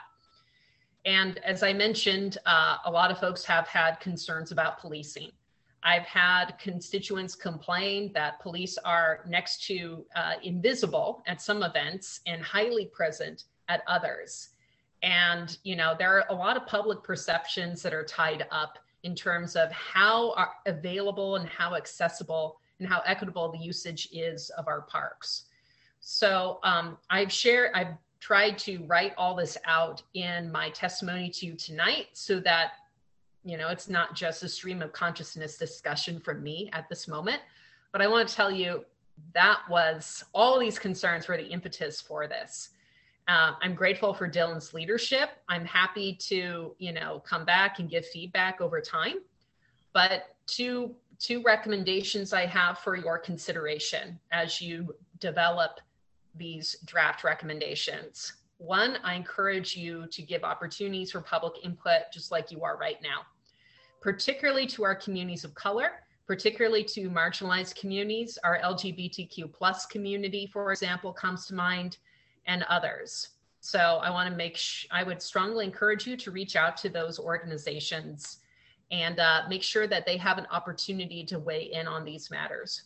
And as I mentioned, uh, a lot of folks have had concerns about policing. I've had constituents complain that police are next to uh, invisible at some events and highly present at others. And, you know, there are a lot of public perceptions that are tied up in terms of how are available and how accessible and how equitable the usage is of our parks. So um, I've shared, I've tried to write all this out in my testimony to you tonight so that, you know, it's not just a stream of consciousness discussion from me at this moment, but I want to tell you that was, all these concerns were the impetus for this. Uh, I'm grateful for Dylan's leadership. I'm happy to, you know, come back and give feedback over time. But two, two recommendations I have for your consideration as you develop these draft recommendations. One, I encourage you to give opportunities for public input just like you are right now, particularly to our communities of color, particularly to marginalized communities. Our L G B T Q plus community, for example, comes to mind, and others. So I want to make, sh- I would strongly encourage you to reach out to those organizations and uh, make sure that they have an opportunity to weigh in on these matters.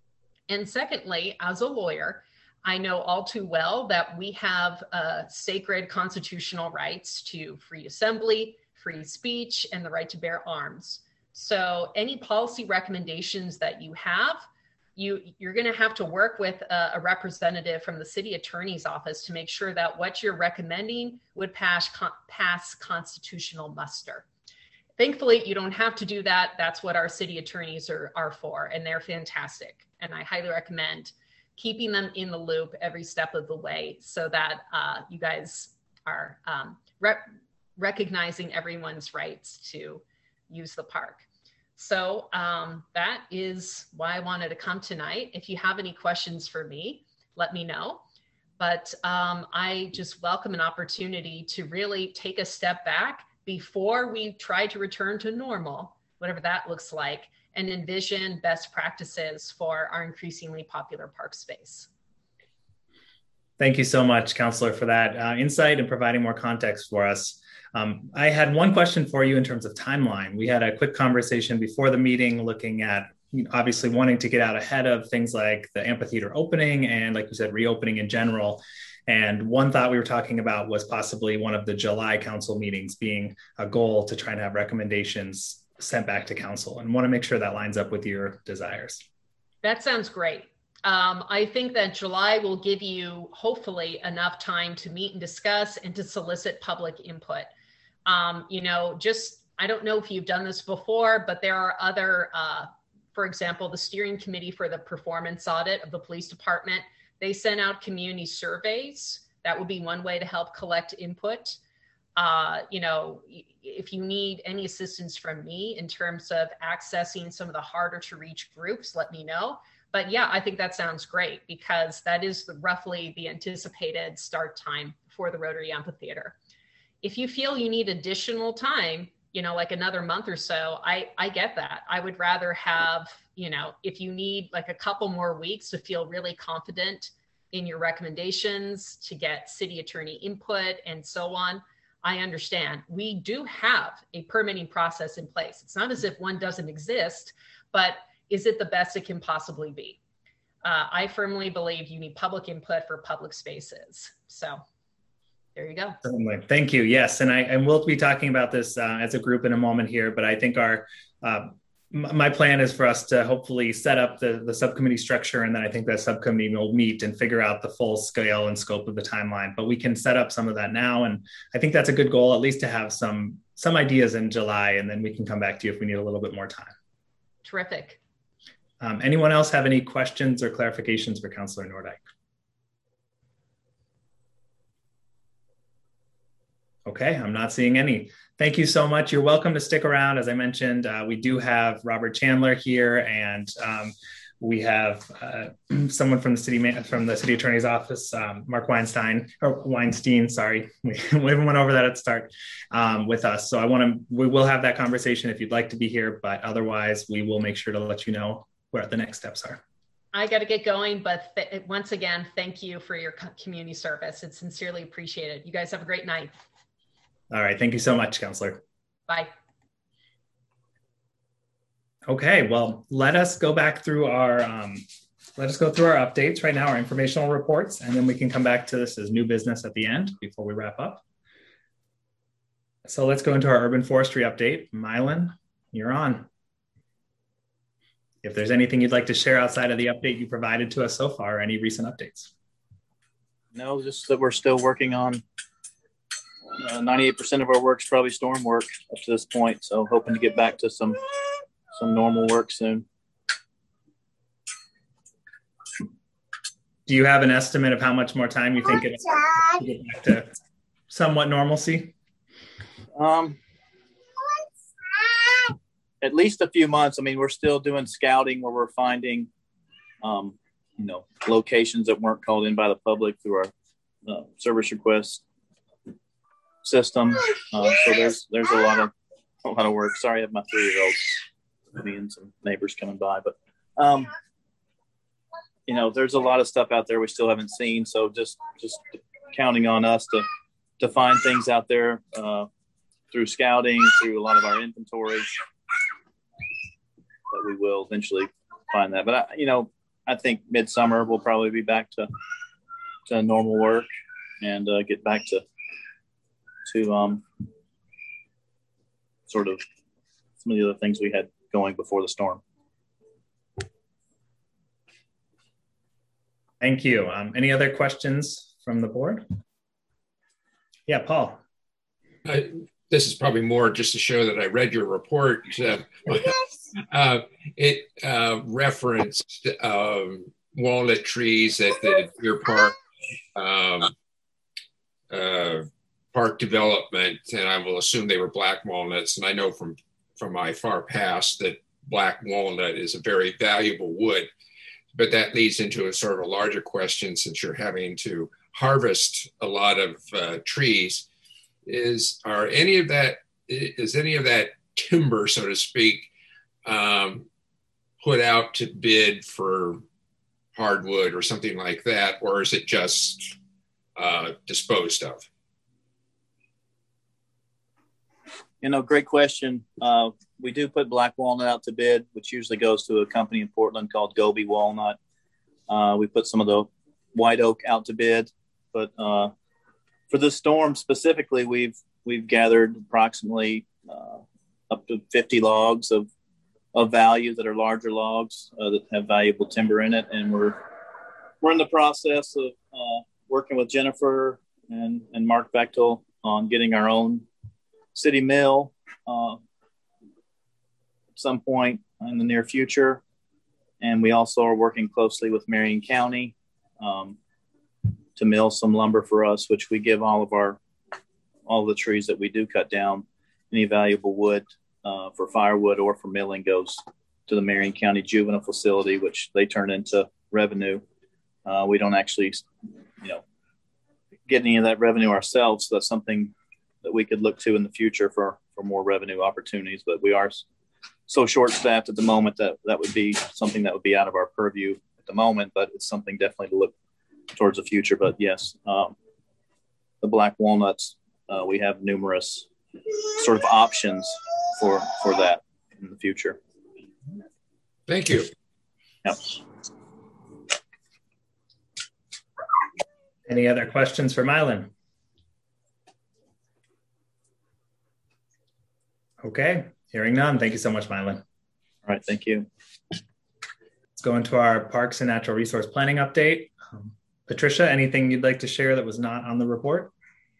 And secondly, as a lawyer, I know all too well that we have uh, sacred constitutional rights to free assembly, free speech, and the right to bear arms. So any policy recommendations that you have, You, you're going to have to work with a, a representative from the city attorney's office to make sure that what you're recommending would pass, con, pass constitutional muster. Thankfully, you don't have to do that. That's what our city attorneys are, are for, and they're fantastic. And I highly recommend keeping them in the loop every step of the way so that uh, you guys are um, re- recognizing everyone's rights to use the park. So um, that is why I wanted to come tonight. If you have any questions for me, let me know. But um, I just welcome an opportunity to really take a step back before we try to return to normal, whatever that looks like, and envision best practices for our increasingly popular park space. Thank you so much, Councilor, for that uh, insight and providing more context for us. Um, I had one question for you in terms of timeline. We had a quick conversation before the meeting looking at obviously wanting to get out ahead of things like the amphitheater opening and, like you said, reopening in general. And one thought we were talking about was possibly one of the July council meetings being a goal to try and have recommendations sent back to council, and want to make sure that lines up with your desires. That sounds great. Um, I think that July will give you hopefully enough time to meet and discuss and to solicit public input. Um, you know, just, I don't know if you've done this before, but there are other, uh, for example, the steering committee for the performance audit of the police department, they sent out community surveys. That would be one way to help collect input. Uh, you know, if you need any assistance from me in terms of accessing some of the harder to reach groups, let me know. But yeah, I think that sounds great because that is the, roughly the anticipated start time for the Rotary Amphitheater. If you feel you need additional time, you know, like another month or so, I, I get that. I would rather have, you know, if you need like a couple more weeks to feel really confident in your recommendations, to get city attorney input and so on, I understand. We do have a permitting process in place. It's not as if one doesn't exist, but is it the best it can possibly be? Uh, I firmly believe you need public input for public spaces. So there you go. Certainly. Thank you. Yes. And I and we'll be talking about this uh, as a group in a moment here, but I think our uh, my plan is for us to hopefully set up the, the subcommittee structure, and then I think that subcommittee will meet and figure out the full scale and scope of the timeline. But we can set up some of that now, and I think that's a good goal, at least to have some some ideas in July, and then we can come back to you if we need a little bit more time. Terrific. Um, anyone else have any questions or clarifications for Councilor Nordyke? Okay, I'm not seeing any. Thank you so much. You're welcome to stick around. As I mentioned, uh, we do have Robert Chandler here, and um, we have uh, someone from the city man- from the city attorney's office, um, Mark Weinstein or Weinstein. Sorry, we, we went over that at the start um, with us. So I want to. We will have that conversation if you'd like to be here, but otherwise, we will make sure to let you know where the next steps are. I got to get going, but th- once again, thank you for your co- community service. It's sincerely appreciated. You guys have a great night. All right. Thank you so much, Councilor. Bye. Okay. Well, let us go back through our, um, let us go through our updates right now, our informational reports, and then we can come back to this as new business at the end before we wrap up. So let's go into our urban forestry update. Mylan, you're on. If there's anything you'd like to share outside of the update you provided to us so far, any recent updates? No, just that we're still working on Uh, ninety-eight percent of our work's probably storm work up to this point, so hoping to get back to some some normal work soon. Do you have an estimate of how much more time you think it's to get back to somewhat normalcy? Um, at least a few months. I mean, we're still doing scouting where we're finding, um, you know, locations that weren't called in by the public through our uh, service request system. Uh, so there's there's a lot of a lot of work. Sorry, I have my three-year-old, me and some neighbors coming by, but um, you know, there's a lot of stuff out there we still haven't seen. So just just counting on us to to find things out there uh, through scouting, through a lot of our inventory, that we will eventually find that. But I, you know, I think midsummer we'll probably be back to to normal work and uh, get back to to um, sort of some of the other things we had going before the storm. Thank you. Um, any other questions from the board? Yeah, Paul. Uh, this is probably more just to show that I read your report. Uh, uh, it uh, referenced um, walnut trees at the Deer Park um, uh, park development, and I will assume they were black walnuts. And I know from from my far past that black walnut is a very valuable wood. But that leads into a sort of a larger question, since you're having to harvest a lot of uh, trees. Is are any of that is any of that timber, so to speak, um, put out to bid for hardwood or something like that, or is it just uh, disposed of? You know, great question. Uh, we do put black walnut out to bid, which usually goes to a company in Portland called Gobi Walnut. Uh, we put some of the white oak out to bid, but uh, for this storm specifically, we've we've gathered approximately uh, up to fifty logs of of value that are larger logs uh, that have valuable timber in it, and we're we're in the process of uh, working with Jennifer and and Mark Bechtel on getting our own city mill uh, at some point in the near future. And we also are working closely with Marion County um, to mill some lumber for us, which we give all of our, all the trees that we do cut down, any valuable wood uh, for firewood or for milling goes to the Marion County Juvenile Facility, which they turn into revenue. Uh, we don't actually, you know, get any of that revenue ourselves. So that's something that we could look to in the future for, for more revenue opportunities, but we are so short-staffed at the moment that that would be something that would be out of our purview at the moment, but it's something definitely to look towards the future. But yes, um, the black walnuts, uh, we have numerous sort of options for for that in the future. Thank you. Yep. Any other questions for Mylon? Okay, hearing none. Thank you so much, Mylon. All right, thank you. Let's go into our Parks and Natural Resource Planning update. Um, Patricia, anything you'd like to share that was not on the report?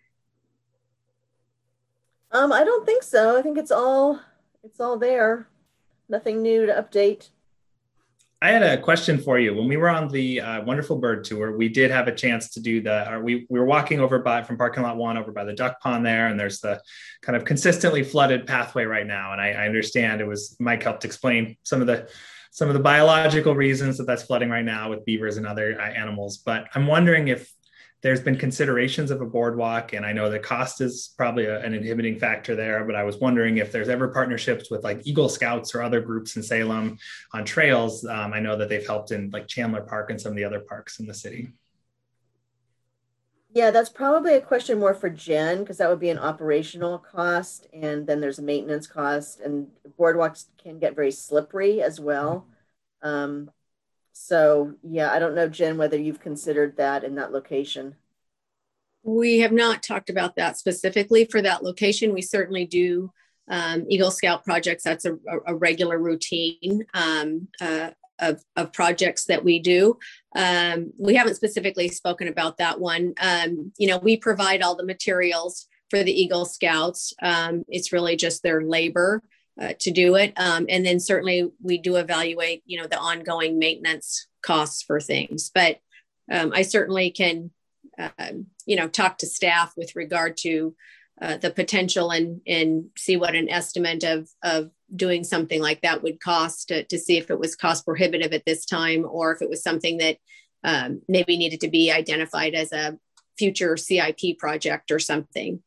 Um, I don't think so. I think it's all it's all there. Nothing new to update. I had a question for you. When we were on the uh, Wonderful Bird Tour, we did have a chance to do the, or we, we were walking over by, from parking lot one over by the duck pond there, and there's the kind of consistently flooded pathway right now. And I, I understand it was, Mike helped explain some of the, some of the biological reasons that that's flooding right now with beavers and other uh, animals. But I'm wondering if there's been considerations of a boardwalk, and I know the cost is probably a, an inhibiting factor there, but I was wondering if there's ever partnerships with like Eagle Scouts or other groups in Salem on trails. Um, I know that they've helped in like Chandler Park and some of the other parks in the city. Yeah, that's probably a question more for Jen, because that would be an operational cost, and then there's a maintenance cost, and boardwalks can get very slippery as well. Um, So yeah, I don't know, Jen, whether you've considered that in that location. We have not talked about that specifically for that location. We certainly do um, Eagle Scout projects. That's a, a regular routine um, uh, of, of projects that we do. Um, we haven't specifically spoken about that one. Um, you know, we provide all the materials for the Eagle Scouts. Um, it's really just their labor Uh, to do it. Um, and then certainly we do evaluate, you know, the ongoing maintenance costs for things. But um, I certainly can, uh, you know, talk to staff with regard to uh, the potential and, and see what an estimate of, of doing something like that would cost to, to see if it was cost prohibitive at this time, or if it was something that um, maybe needed to be identified as a future C I P project or something.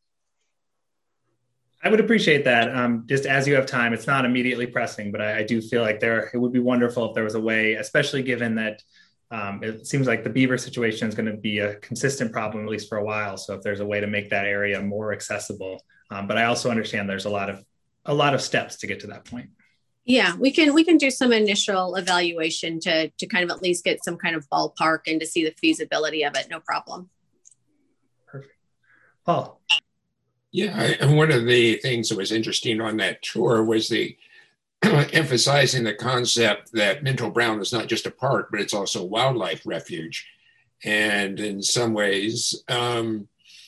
I would appreciate that. Um, just as you have time, it's not immediately pressing, but I, I do feel like there, it would be wonderful if there was a way, especially given that um, it seems like the beaver situation is going to be a consistent problem, at least for a while. So if there's a way to make that area more accessible, um, but I also understand there's a lot of, a lot of steps to get to that point. Yeah, we can, we can do some initial evaluation to, to kind of at least get some kind of ballpark and to see the feasibility of it. No problem. Perfect. Paul. Yeah, I, and one of the things that was interesting on that tour was the emphasizing the concept that Minto Brown is not just a park, but it's also a wildlife refuge. And in some ways, um,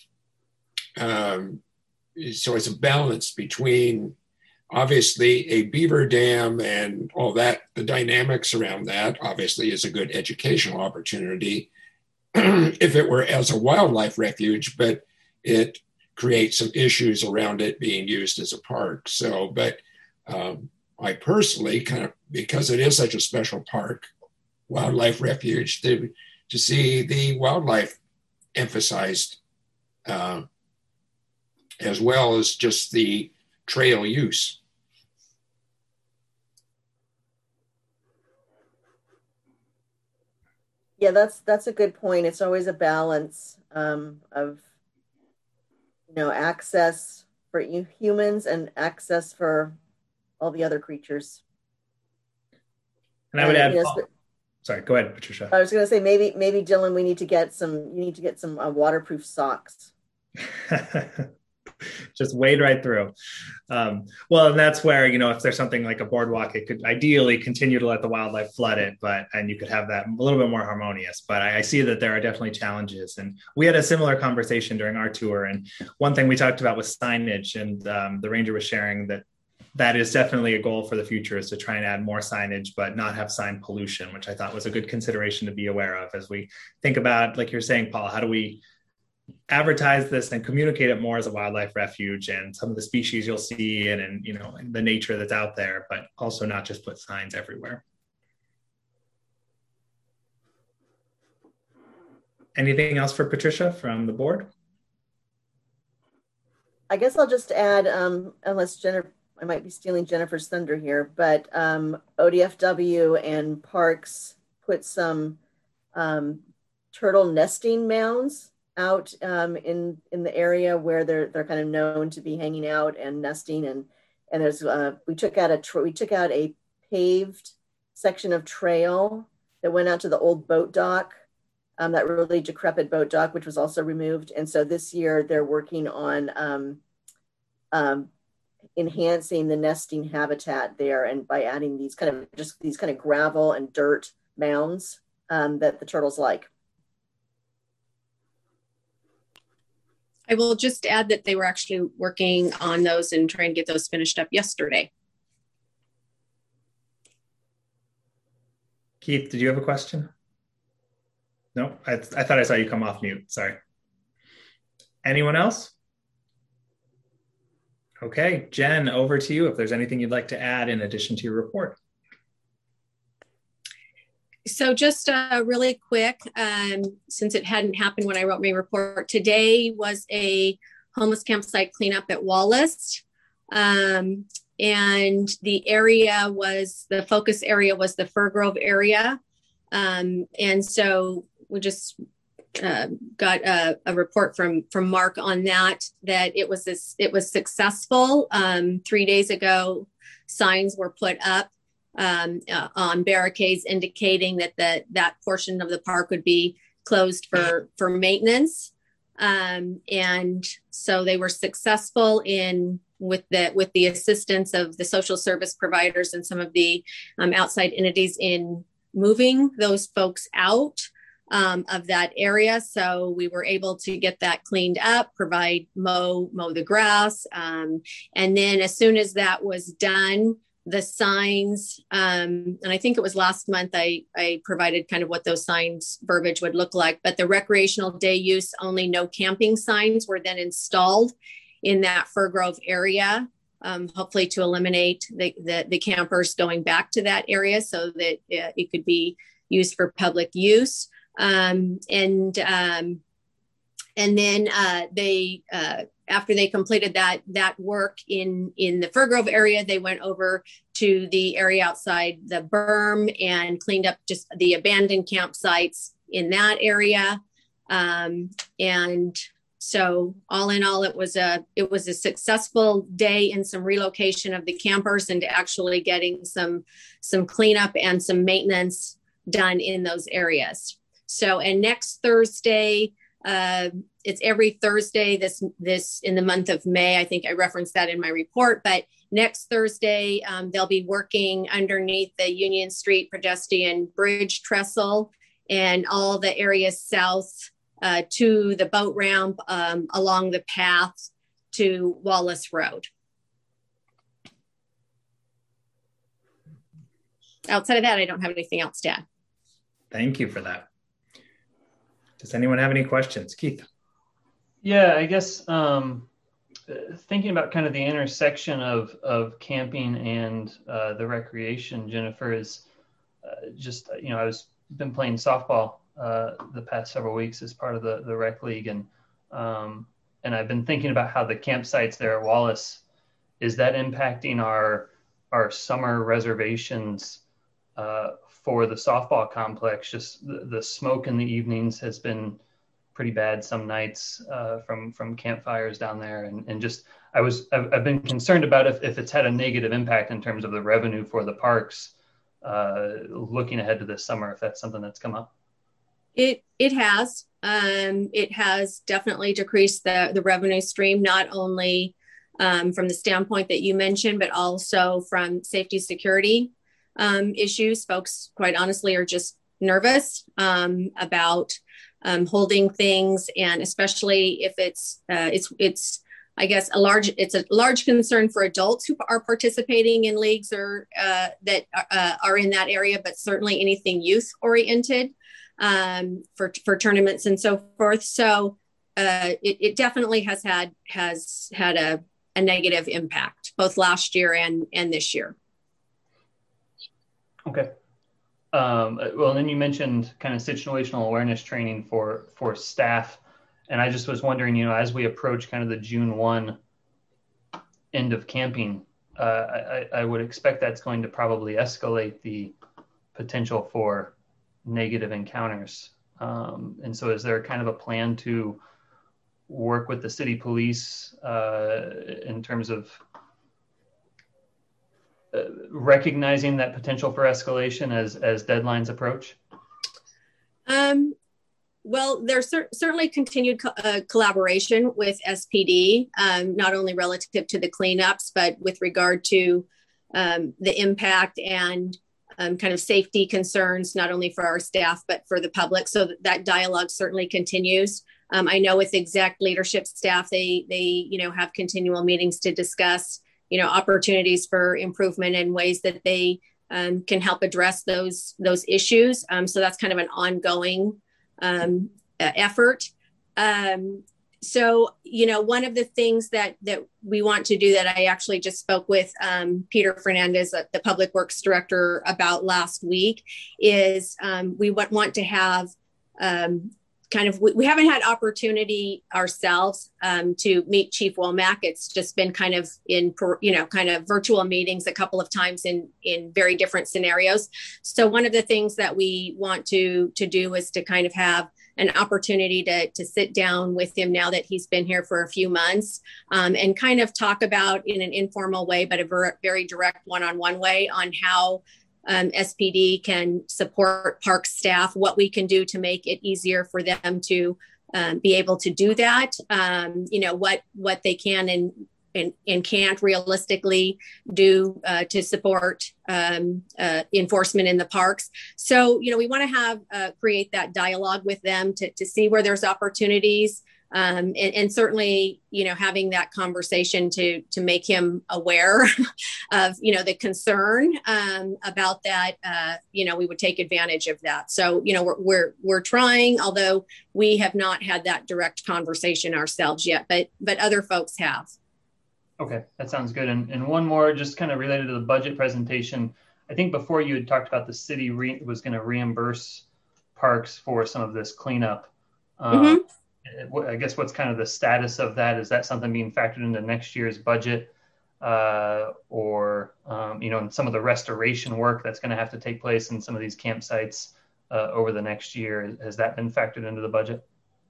um, so it's a balance between obviously a beaver dam and all that, the dynamics around that obviously is a good educational opportunity if it were as a wildlife refuge, but it create some issues around it being used as a park. So, but um, I personally kind of, because it is such a special park, wildlife refuge, to, to see the wildlife emphasized uh, as well as just the trail use. Yeah, that's that's a good point. It's always a balance um, of you know, access for humans and access for all the other creatures. And I would and, add, you know, oh, sorry, go ahead, Patricia. I was going to say, maybe, maybe Dylan, we need to get some, you need to get some uh, waterproof socks. Just wade right through. Um, well, and that's where, you know, if there's something like a boardwalk, it could ideally continue to let the wildlife flood it, but, and you could have that a little bit more harmonious, but I, I see that there are definitely challenges. And we had a similar conversation during our tour. And one thing we talked about was signage, and um, the ranger was sharing that that is definitely a goal for the future, is to try and add more signage, but not have sign pollution, which I thought was a good consideration to be aware of as we think about, like you're saying, Paul, how do we advertise this and communicate it more as a wildlife refuge and some of the species you'll see and, and you know, the nature that's out there, but also not just put signs everywhere. Anything else for Patricia from the board? I guess I'll just add, um, unless Jennifer, I might be stealing Jennifer's thunder here, but um, O D F W and Parks put some um, turtle nesting mounds out um, in in the area where they're they're kind of known to be hanging out and nesting, and and there's uh, we took out a tra- we took out a paved section of trail that went out to the old boat dock, um, that really decrepit boat dock, which was also removed. And so this year they're working on um, um, enhancing the nesting habitat there, and by adding these kind of just these kind of gravel and dirt mounds um, that the turtles like. I will just add that they were actually working on those and trying to get those finished up yesterday. Keith, did you have a question? No, I, I thought I saw you come off mute. Sorry. Anyone else? Okay, Jen, over to you if there's anything you'd like to add in addition to your report. So just uh, really quick, um, since it hadn't happened when I wrote my report, today was a homeless campsite cleanup at Wallace. Um, and the area was, the focus area was the Fir Grove area. Um, and so we just uh, got a, a report from, from Mark on that, that it was this, it was successful. Um, three days ago, signs were put up um, uh, on barricades indicating that the, that portion of the park would be closed for, for maintenance. Um, and so they were successful in with the with the assistance of the social service providers and some of the um, outside entities in moving those folks out um, of that area. So we were able to get that cleaned up, provide mow mow the grass, um, and then as soon as that was done, the signs, um, and I think it was last month I, I provided kind of what those signs verbiage would look like, but the recreational day use only no camping signs were then installed in that Fir Grove area, um, hopefully to eliminate the, the, the campers going back to that area so that uh, it could be used for public use. Um, and um, and then uh, they, uh, after they completed that that work in, in the Fir Grove area, they went over to the area outside the berm and cleaned up just the abandoned campsites in that area. Um, and So all in all, it was a it was a successful day in some relocation of the campers and actually getting some some cleanup and some maintenance done in those areas. So, and next Thursday, uh, it's every Thursday this this in the month of May. I think I referenced that in my report, but next Thursday um, they'll be working underneath the Union Street pedestrian bridge trestle and all the areas south Uh, to the boat ramp um, along the path to Wallace Road. Outside of that, I don't have anything else to add. Thank you for that. Does anyone have any questions? Keith? Yeah, I guess um, thinking about kind of the intersection of, of camping and uh, the recreation, Jennifer, is uh, just, you know, I was been playing softball uh, the past several weeks as part of the, the rec league. And, um, and I've been thinking about how the campsites there at Wallace, is that impacting our, our summer reservations uh, for the softball complex? Just the, the smoke in the evenings has been pretty bad some nights uh, from, from campfires down there. And, and just, I was, I've, I've been concerned about if, if it's had a negative impact in terms of the revenue for the parks uh, looking ahead to this summer, if that's something that's come up. It it has. Um, it has definitely decreased the, the revenue stream, not only um, from the standpoint that you mentioned, but also from safety security um, issues. Folks, quite honestly, are just nervous um, about um, holding things, and especially if it's uh, it's it's I guess a large it's a large concern for adults who are participating in leagues or uh, that uh, are in that area, but certainly anything youth oriented. Um, for, for tournaments and so forth. So uh, it, it definitely has had has had a, a negative impact, both last year and, and this year. Okay. Um, well, and then you mentioned kind of situational awareness training for, for staff. And I just was wondering, you know, as we approach kind of the June first end of camping uh, I, I would expect that's going to probably escalate the potential for negative encounters. Um, and so is there kind of a plan to work with the city police uh, in terms of uh, recognizing that potential for escalation as, as deadlines approach? Um, well, there's cer- certainly continued co- uh, collaboration with S P D, um, not only relative to the cleanups, but with regard to um, the impact and um, kind of safety concerns, not only for our staff, but for the public. So that, that dialogue certainly continues. Um, I know with exec leadership staff, they, they, you know, have continual meetings to discuss, you know, opportunities for improvement and ways that they um, can help address those, those issues. Um, so that's kind of an ongoing um, uh, effort. Um, so, you know, one of the things that, that we want to do that I actually just spoke with um, Peter Fernandez, the Public Works Director, about last week is um, we want, want to have um, kind of, we, we haven't had opportunity ourselves um, to meet Chief Womack. It's just been kind of in, you know, kind of virtual meetings a couple of times in, in very different scenarios. So one of the things that we want to, to do is to kind of have an opportunity to, to sit down with him now that he's been here for a few months um, and kind of talk about in an informal way, but a ver- very direct one-on-one way on how Um, S P D can support park staff, what we can do to make it easier for them to um, be able to do that. Um, you know, what what they can and and, and can't realistically do uh, to support um, uh, enforcement in the parks. So, you know, we want to have uh, create that dialogue with them to, to see where there's opportunities. Um, and, and certainly, you know, having that conversation to to make him aware of, you know, the concern um, about that, uh, you know, we would take advantage of that. So, you know, we're, we're we're trying, although we have not had that direct conversation ourselves yet, but but other folks have. Okay, that sounds good. And, and one more, just kind of related to the budget presentation. I think before you had talked about the city re- was going to reimburse parks for some of this cleanup. Um, mm-hmm. I guess what's kind of the status of that? Is that something being factored into next year's budget uh, or, um, you know, in some of the restoration work that's going to have to take place in some of these campsites uh, over the next year? Has that been factored into the budget?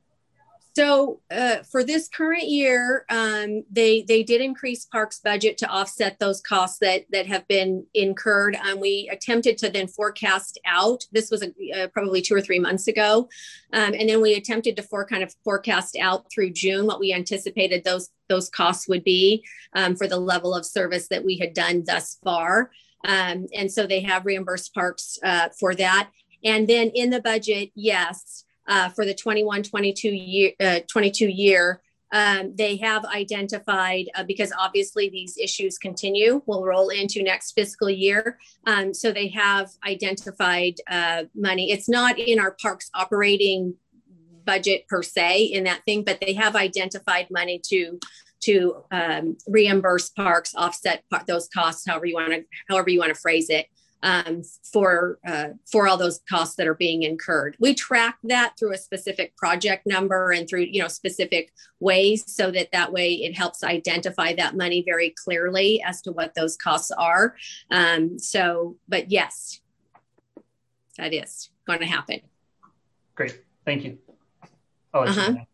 So uh, for this current year, um, they they did increase Parks budget to offset those costs that that have been incurred. Um, we attempted to then forecast out. This was a, uh, probably two or three months ago, um, and then we attempted to for kind of forecast out through June what we anticipated those those costs would be um, for the level of service that we had done thus far. Um, and so they have reimbursed Parks uh, for that. And then in the budget, yes. Uh, for the twenty-one twenty-two year, uh, twenty-two year, um, they have identified, uh, because obviously these issues continue, will roll into next fiscal year. Um, so they have identified uh, money. It's not in our parks operating budget per se in that thing, but they have identified money to to um, reimburse parks, offset par- those costs, however you want to, however you want to phrase it. Um, for uh, for all those costs that are being incurred. We track that through a specific project number and through, you know, specific ways so that that way it helps identify that money very clearly as to what those costs are. Um, so, but yes, that is going to happen. Great. Thank you. I'll let uh-huh. you know.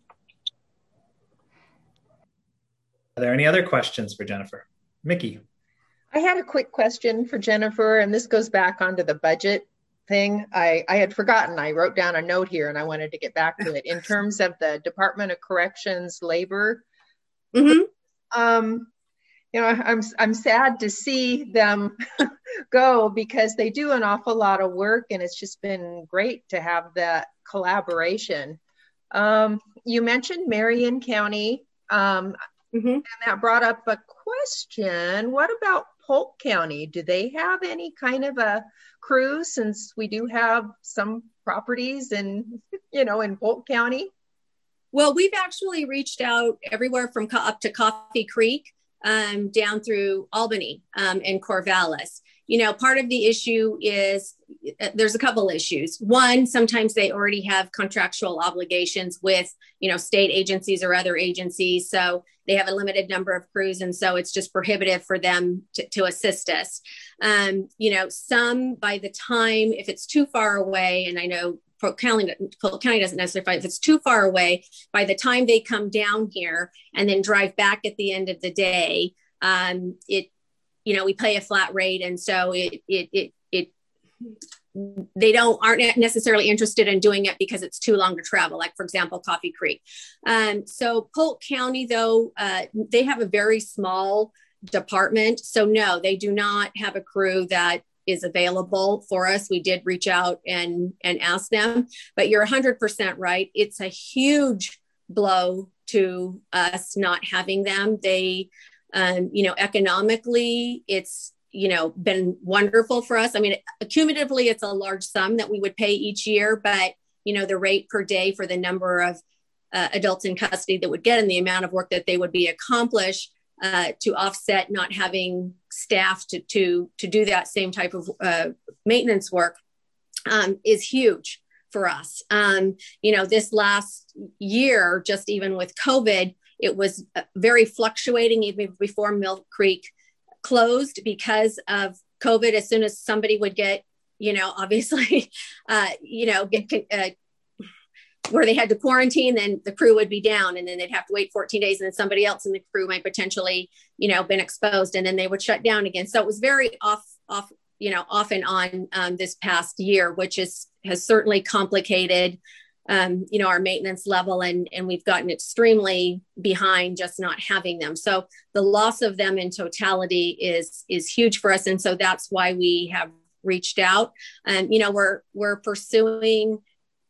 Are there any other questions for Jennifer? Mickey. I had a quick question for Jennifer, and this goes back onto the budget thing. I, I had forgotten. I wrote down a note here, and I wanted to get back to it. In terms of the Department of Corrections labor, mm-hmm. um, you know, I'm I'm sad to see them go because they do an awful lot of work, and it's just been great to have that collaboration. Um, you mentioned Marion County, um, mm-hmm. and that brought up a question. What about Polk County? Do they have any kind of a crew, since we do have some properties in, you know, in Polk County? Well, we've actually reached out everywhere from up to Coffee Creek um, down through Albany um, and Corvallis. you know, part of the issue is uh, there's a couple issues. One, sometimes they already have contractual obligations with, you know, state agencies or other agencies. So they have a limited number of crews. And so it's just prohibitive for them to, to assist us. Um, you know, some by the time, if it's too far away, and I know Polk County, Polk County doesn't necessarily, if it's too far away, by the time they come down here and then drive back at the end of the day, um, it, you know, we pay a flat rate. And so it, it, it, it, they don't, aren't necessarily interested in doing it because it's too long to travel. Like for example, Coffee Creek. Um, so Polk County though, uh, they have a very small department. So no, they do not have a crew that is available for us. We did reach out and, and ask them, but you're one hundred percent right. It's a huge blow to us not having them. They, um, you know, economically, it's, you know, been wonderful for us. I mean, cumulatively, it's a large sum that we would pay each year, but, you know, the rate per day for the number of uh, adults in custody that would get and the amount of work that they would be accomplished Uh, to offset not having staff to to to do that same type of uh, maintenance work um, is huge for us. Um, you know, this last year, just even with COVID, it was very fluctuating even before Mill Creek closed because of COVID. As soon as somebody would get, you know, obviously, uh, you know, get uh, where they had to quarantine, then the crew would be down and then they'd have to wait fourteen days and then somebody else in the crew might potentially, you know, been exposed and then they would shut down again. So it was very off, off, you know, off and on um, this past year, which is, has certainly complicated, um, you know, our maintenance level and, and we've gotten extremely behind just not having them. So the loss of them in totality is, is huge for us. And so that's why we have reached out and, you know, we're, we're pursuing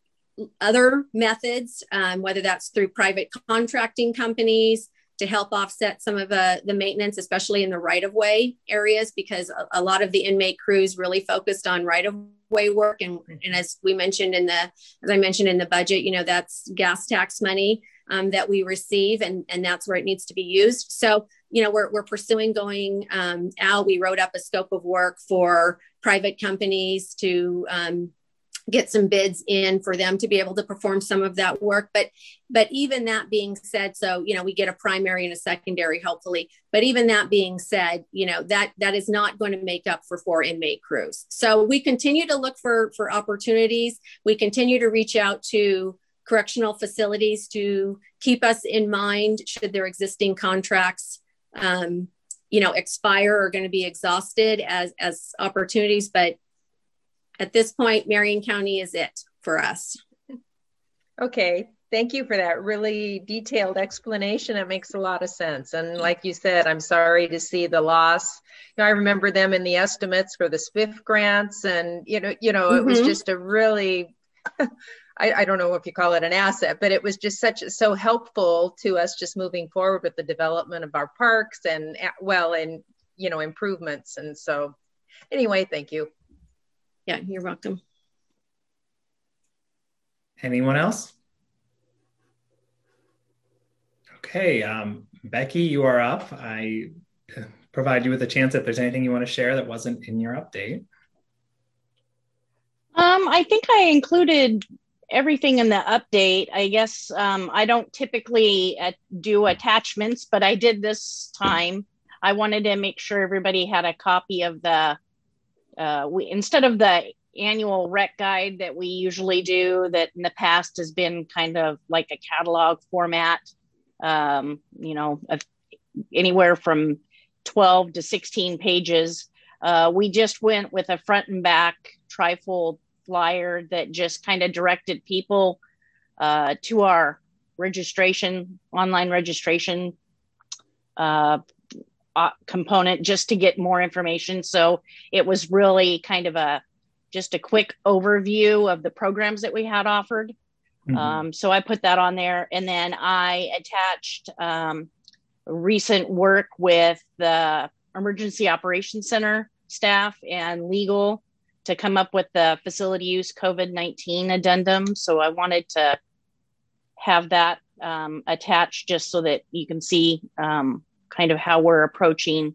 other methods, um, whether that's through private contracting companies to help offset some of the, the maintenance, especially in the right-of-way areas, because a, a lot of the inmate crews really focused on right-of-way work. And, and as we mentioned in the, as I mentioned in the budget, you know, that's gas tax money um, that we receive and, and that's where it needs to be used. So, you know, we're, we're pursuing going um, out. We wrote up a scope of work for private companies to um, get some bids in for them to be able to perform some of that work. But, but even that being said, so, you know, we get a primary and a secondary, hopefully, but even that being said, you know, that, that is not going to make up for four inmate crews. So we continue to look for, for opportunities. We continue to reach out to correctional facilities to keep us in mind should their existing contracts, um, you know, expire or going to be exhausted as, as opportunities. But at this point, Marion County is it for us. Okay, thank you for that really detailed explanation. It makes a lot of sense. And like you said, I'm sorry to see the loss. You know, I remember them in the estimates for the S P I F grants, and you know, you know, mm-hmm. It was just a really, I, I don't know if you call it an asset, but it was just such so helpful to us just moving forward with the development of our parks and well, and you know, improvements. And so, anyway, thank you. Yeah, you're welcome. Anyone else? Okay, um, Becky, you are up. I provide you with a chance if there's anything you want to share that wasn't in your update. Um, I think I included everything in the update. I guess um, I don't typically uh, do attachments, but I did this time. I wanted to make sure everybody had a copy of the Uh, we, instead of the annual rec guide that we usually do that in the past has been kind of like a catalog format, um, you know, of anywhere from twelve to sixteen pages. Uh, we just went with a front and back trifold flyer that just kind of directed people uh, to our registration, online registration uh, component just to get more information. So it was really kind of a just a quick overview of the programs that we had offered. Mm-hmm. Um, so I put that on there, and then I attached um, recent work with the Emergency Operations Center staff and legal to come up with the facility use COVID nineteen addendum. So I wanted to have that um, attached just so that you can see um, kind of how we're approaching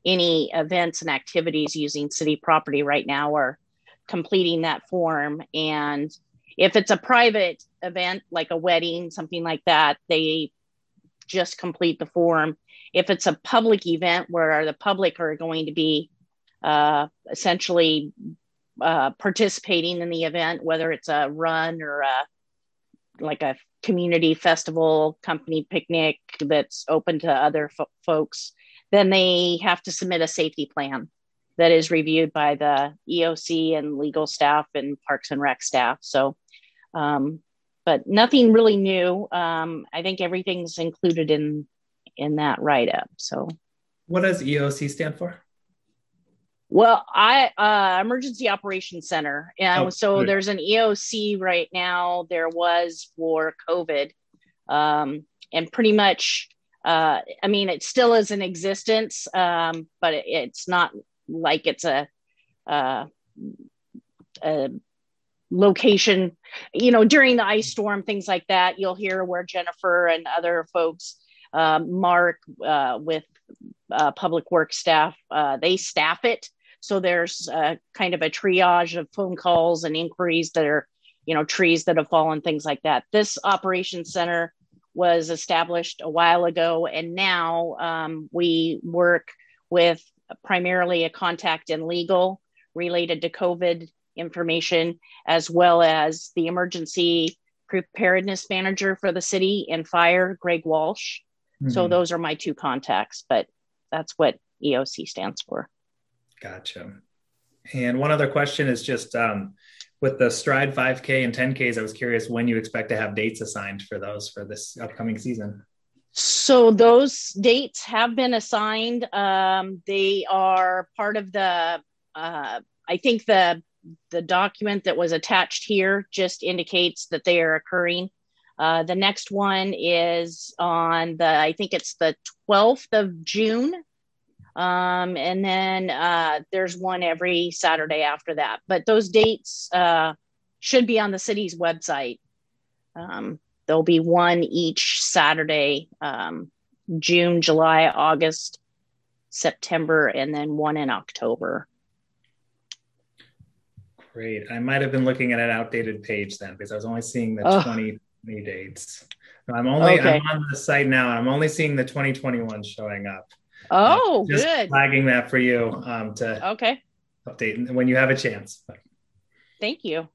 any events and activities using city property right now are completing that form. And if it's a private event, like a wedding, something like that, they just complete the form. If it's a public event where the public are going to be uh, essentially uh, participating in the event, whether it's a run or a, like a community festival, company picnic that's open to other fo- folks, then they have to submit a safety plan that is reviewed by the E O C and legal staff and Parks and Rec staff. So, um, but nothing really new. Um, I think everything's included in in that write-up. So, what does E O C stand for? Well, I uh, Emergency Operations Center, and Oh, so good. there's an E O C right now. There was for COVID, um, and pretty much, uh, I mean, it still is in existence, um, but it, it's not like it's a, uh, a location. You know, during the ice storm, things like that, you'll hear where Jennifer and other folks, uh, Mark uh, with uh, Public Works staff, uh, they staff it. So there's uh, kind of a triage of phone calls and inquiries that are, you know, trees that have fallen, things like that. This operations center was established a while ago, and now um, we work with primarily a contact in legal related to COVID information, as well as the emergency preparedness manager for the city and fire, Greg Walsh. Mm-hmm. So those are my two contacts, but that's what E O C stands for. Gotcha. And one other question is just um, with the Stride five K and ten Ks, I was curious when you expect to have dates assigned for those for this upcoming season. So those dates have been assigned. Um, they are part of the, uh, I think the, the document that was attached here just indicates that they are occurring. Uh, the next one is on the, I think it's the twelfth of June. Um, and then uh, there's one every Saturday after that. But those dates uh, should be on the city's website. Um, there'll be one each Saturday, um, June, July, August, September, and then one in October. Great. I might have been looking at an outdated page then, because I was only seeing the Oh. twenty twenty dates. No, I'm only Okay. I'm on the site now, and I'm only seeing the twenty twenty-one showing up. Oh, Just good. flagging that for you um, to Okay. update when you have a chance. Thank you.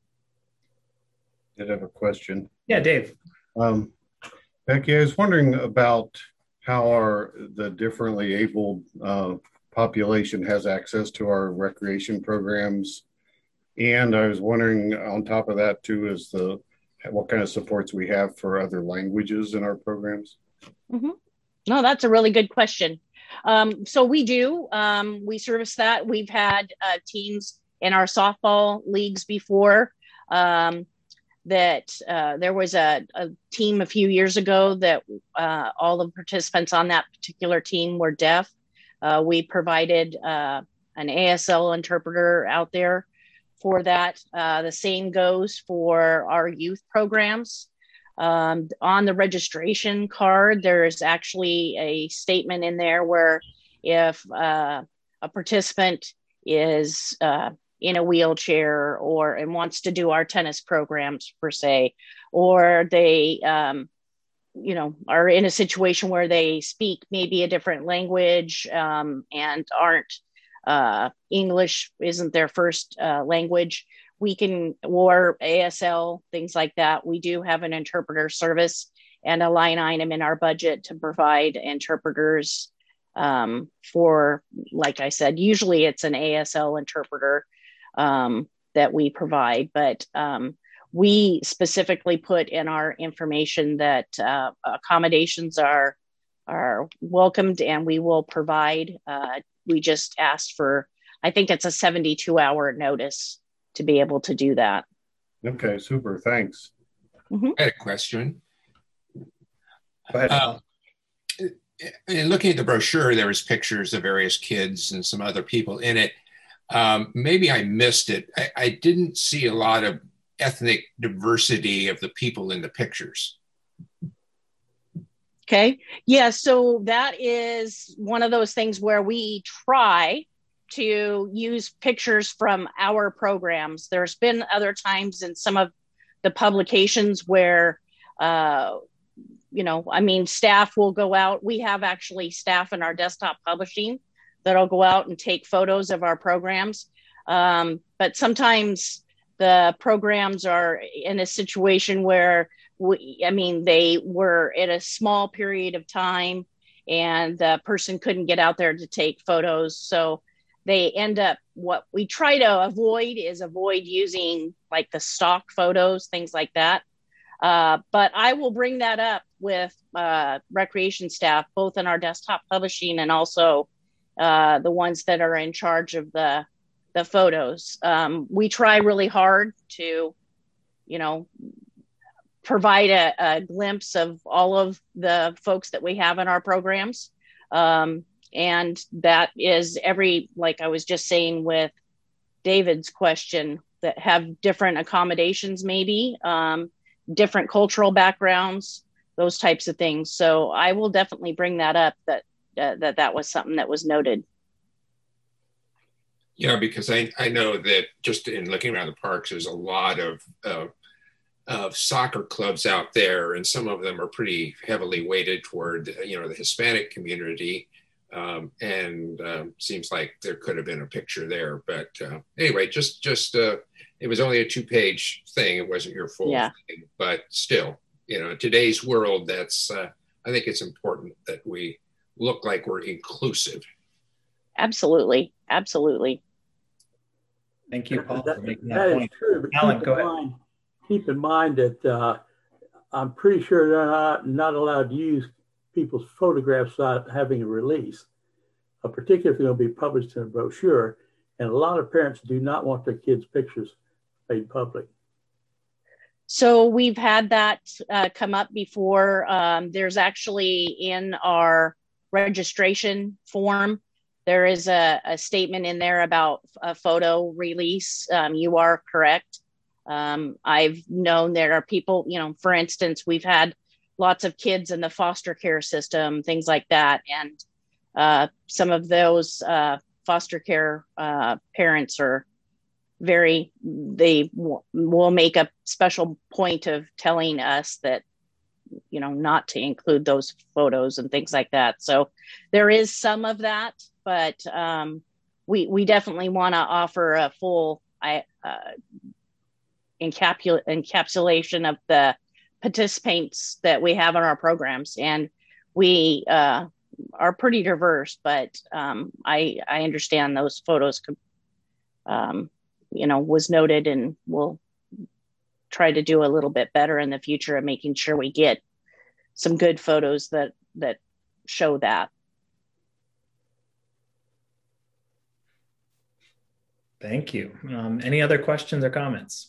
Did have a question. Yeah, Dave. Um, Becky, I was wondering about how our the differently abled uh, population has access to our recreation programs, and I was wondering on top of that too is the what kind of supports we have for other languages in our programs. Mm-hmm. No, that's a really good question. Um, so we do, um, we service that. We've had uh, teams in our softball leagues before um, that uh, there was a, a team a few years ago that uh, all the participants on that particular team were deaf. Uh, we provided uh, an A S L interpreter out there for that. Uh, the same goes for our youth programs. Um, on the registration card, there's actually a statement in there where if uh, a participant is uh, in a wheelchair or and wants to do our tennis programs per se, or they, um, you know, are in a situation where they speak maybe a different language um, and aren't uh, English isn't their first uh, language. We can, or A S L, things like that. We do have an interpreter service and a line item in our budget to provide interpreters um, for, like I said, usually it's an A S L interpreter um, that we provide, but um, we specifically put in our information that uh, accommodations are, are welcomed and we will provide. Uh, we just asked for, I think it's a seventy-two hour notice to be able to do that. Okay, super, thanks. Mm-hmm. I had a question. Go ahead. Um, in looking at the brochure, there was pictures of various kids and some other people in it. Um, maybe I missed it. I, I didn't see a lot of ethnic diversity of the people in the pictures. Okay. Yeah. So that is one of those things where we try to use pictures from our programs. There's been other times in some of the publications where, uh, you know, I mean, staff will go out. We have actually staff in our desktop publishing that'll go out and take photos of our programs. Um, but sometimes the programs are in a situation where we, I mean, they were in a small period of time and the person couldn't get out there to take photos. So they end up, what we try to avoid is avoid using like the stock photos, things like that. Uh, but I will bring that up with uh, recreation staff, both in our desktop publishing and also uh, the ones that are in charge of the, the photos. Um, we try really hard to, you know, provide a, a glimpse of all of the folks that we have in our programs. Um, and that is every, like I was just saying with David's question, that have different accommodations, maybe um, different cultural backgrounds, those types of things. So I will definitely bring that up, that uh, that, that was something that was noted. Yeah, because I, I know that just in looking around the parks, there's a lot of, uh, of soccer clubs out there, and some of them are pretty heavily weighted toward, you know, the Hispanic community. Um, and um, seems like there could have been a picture there. But uh, anyway, just, just uh, it was only a two-page thing. It wasn't your full yeah. thing. But still, you know, in today's world, that's, uh, I think it's important that we look like we're inclusive. Absolutely. Absolutely. Thank you, Paul, that, for making that, that point. Is true, but Alan, keep go in ahead. Mind, keep in mind that uh, I'm pretty sure they're not, not allowed to use people's photographs without having a release, uh, particularly if they're going to be published in a brochure. And a lot of parents do not want their kids' pictures made public. So we've had that uh, come up before. Um, there's actually in our registration form, there is a, a statement in there about a photo release. Um, you are correct. Um, I've known there are people, you know, for instance, we've had lots of kids in the foster care system, things like that. And uh, some of those uh, foster care uh, parents are very, they w- will make a special point of telling us that, you know, not to include those photos and things like that. So there is some of that, but um, we, we definitely want to offer a full I, uh, encapsul- encapsulation of the participants that we have in our programs. And we uh, are pretty diverse, but um, I, I understand those photos, um, you know, was noted, and we'll try to do a little bit better in the future of making sure we get some good photos that, that show that. Thank you. Um, any other questions or comments?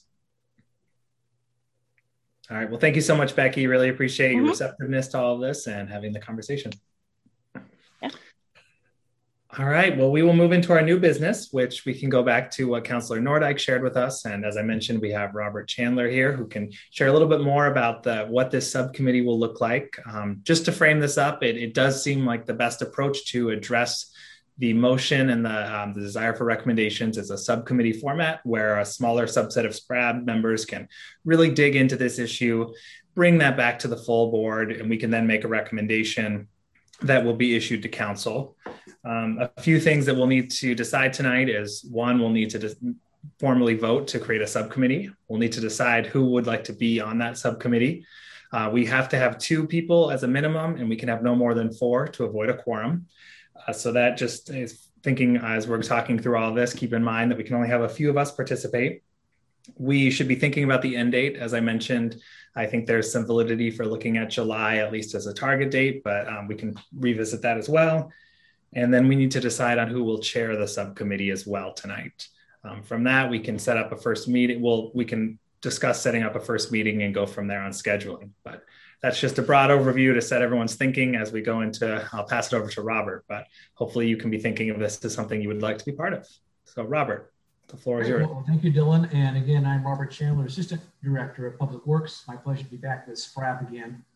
All right. Well, thank you so much, Becky. Really appreciate your mm-hmm. receptiveness to all of this and having the conversation. Yeah. All right. Well, we will move into our new business, which we can go back to what Councillor Nordyke shared with us. And as I mentioned, we have Robert Chandler here who can share a little bit more about the, what this subcommittee will look like. Um, just to frame this up, it, it does seem like the best approach to address the motion and the, um, the desire for recommendations is a subcommittee format where a smaller subset of S P R A D members can really dig into this issue, bring that back to the full board, and we can then make a recommendation that will be issued to council. Um, a few things that we'll need to decide tonight is, one, we'll need to dis- formally vote to create a subcommittee. We'll need to decide who would like to be on that subcommittee. Uh, we have to have two people as a minimum, and we can have no more than four to avoid a quorum. Uh, so that just is thinking as we're talking through all of this, keep in mind that we can only have a few of us participate. We should be thinking about the end date. As I mentioned, I think there's some validity for looking at July, at least as a target date, but um, we can revisit that as well. And then we need to decide on who will chair the subcommittee as well tonight. Um, from that, we can set up a first meeting. We'll, we can discuss setting up a first meeting and go from there on scheduling. But that's just a broad overview to set everyone's thinking as we go into, I'll pass it over to Robert, but hopefully you can be thinking of this as something you would like to be part of. So Robert, the floor is yours. Well, thank you, Dylan. And again, I'm Robert Chandler, Assistant Director of Public Works. My pleasure to be back with S P R A B again.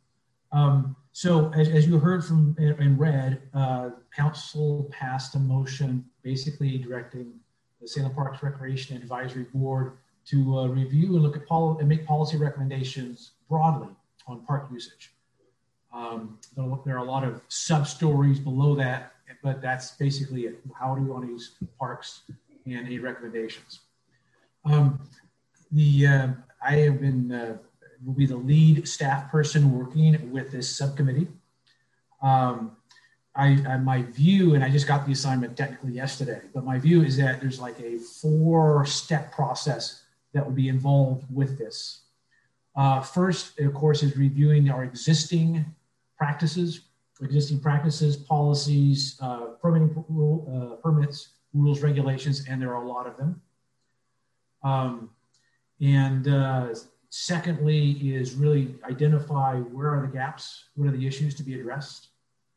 Um, so as, as you heard from and read, uh, council passed a motion basically directing the Salem Parks Recreation Advisory Board to uh, review and look at pol and make policy recommendations broadly on park usage. Um, there are a lot of sub-stories below that, but that's basically it. How do we want to use parks and any recommendations? Um, the uh, I have been uh, will be the lead staff person working with this subcommittee. Um, I, I my view, and I just got the assignment technically yesterday, but my view is that there's like a four-step process that will be involved with this. Uh, first, of course, is reviewing our existing practices, existing practices, policies, uh, permitting rule, uh, permits, rules, regulations, and there are a lot of them. Um, and uh, secondly is really identify where are the gaps, what are the issues to be addressed.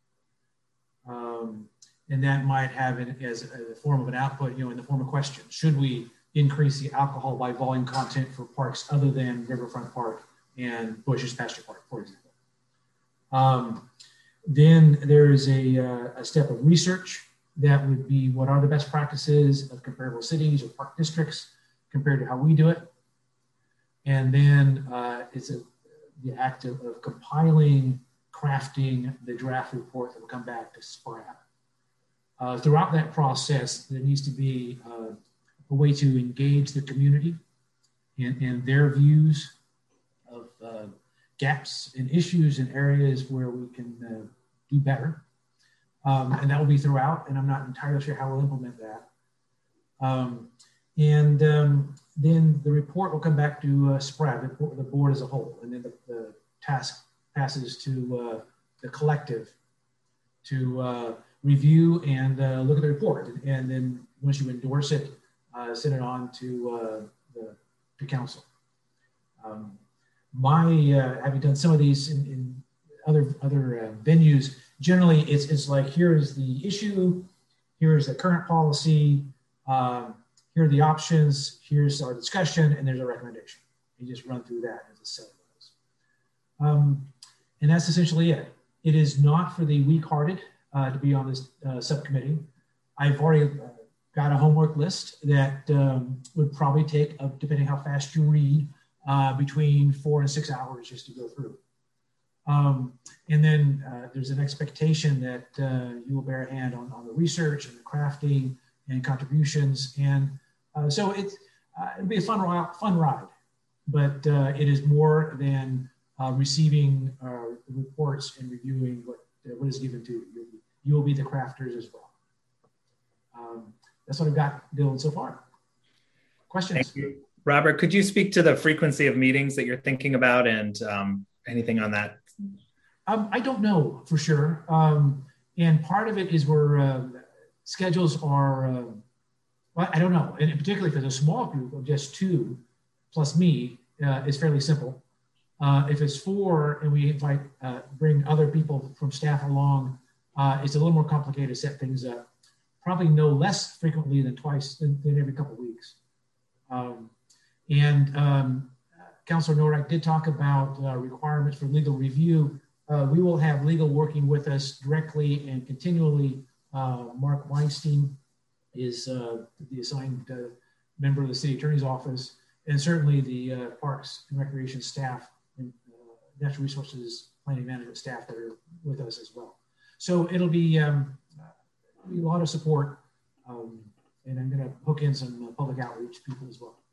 Um, and that might have it as a form of an output, you know, in the form of questions. Should we increase the alcohol by volume content for parks other than Riverfront Park and Bush's Pasture Park, for example? Um, then there is a, uh, a step of research that would be what are the best practices of comparable cities or park districts compared to how we do it. And then uh, it's a, the act of, of compiling, crafting the draft report that will come back to S P R A B. Uh, throughout that process, there needs to be uh, a way to engage the community in, in their views of uh, gaps and issues and areas where we can uh, do better. Um, and that will be throughout, and I'm not entirely sure how we'll implement that. Um, and um, then the report will come back to uh, S P R A B, the, the board as a whole, and then the, the task passes to uh, the collective to uh, review and uh, look at the report. And, and then once you endorse it, uh, send it on to uh, the to council. Um, my uh, having done some of these in, in other other uh, venues, generally it's it's like here is the issue, here is the current policy, um, here are the options, here's our discussion, and there's a recommendation. You just run through that as a set of those. Um, and that's essentially it. It is not for the weak-hearted uh, to be on this uh, subcommittee. I've already uh, got a homework list that um, would probably take, uh, depending how fast you read, uh, between four and six hours just to go through. Um, and then uh, there's an expectation that uh, you will bear a hand on, on the research and the crafting and contributions. And uh, so it's, uh, it'll be a fun, fun ride, but uh, it is more than uh, receiving uh, reports and reviewing what, uh, what is given to you. You'll be, you will be the crafters as well. Um, that's what I've got, Dylan, so far. Questions? Thank you. Robert, could you speak to the frequency of meetings that you're thinking about and um, anything on that? Um, I don't know for sure. Um, and part of it is where uh, schedules are, uh, well, I don't know. And particularly for the small group of just two plus me uh, is fairly simple. Uh, if it's four and we invite, uh, bring other people from staff along, uh, it's a little more complicated to set things up. Probably no less frequently than twice, than, than every couple of weeks. Um, and um, Councilor Norek did talk about uh, requirements for legal review. Uh, we will have legal working with us directly and continually. Uh, Mark Weinstein is uh, the assigned uh, member of the city attorney's office, and certainly the uh, Parks and Recreation staff and uh, Natural Resources Planning Management staff that are with us as well. So it'll be, um, be a lot of support, um, and I'm going to hook in some uh, public outreach people as well.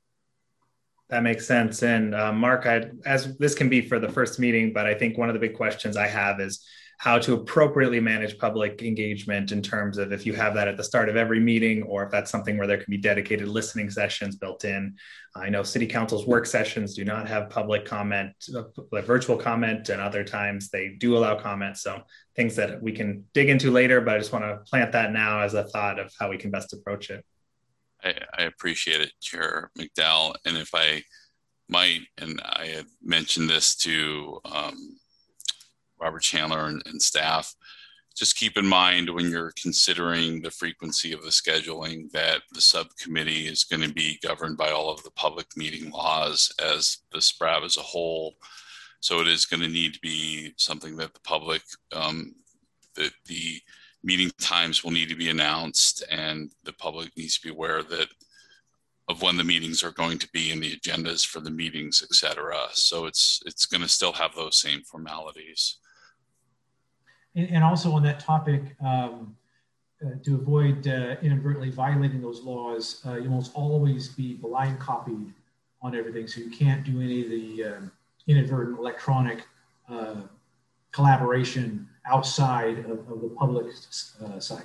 That makes sense. And uh, Mark, I, as this can be for the first meeting, but I think one of the big questions I have is how to appropriately manage public engagement in terms of if you have that at the start of every meeting, or if that's something where there can be dedicated listening sessions built in. I know City Council's work sessions do not have public comment, uh, virtual comment, and other times they do allow comments. So things that we can dig into later, but I just want to plant that now as a thought of how we can best approach it. I, I appreciate it, Chair McDowell. And if I might, and I had mentioned this to um, Robert Chandler and, and staff, just keep in mind when you're considering the frequency of the scheduling that the subcommittee is going to be governed by all of the public meeting laws as the S P R A B as a whole. So it is going to need to be something that the public, um, that the meeting times will need to be announced, and the public needs to be aware that of when the meetings are going to be and the agendas for the meetings, et cetera. So it's it's going to still have those same formalities. And, and also on that topic, um, uh, to avoid uh, inadvertently violating those laws, uh, you must always be blind copied on everything. So you can't do any of the um, inadvertent electronic uh, collaboration outside of, of the public uh, site.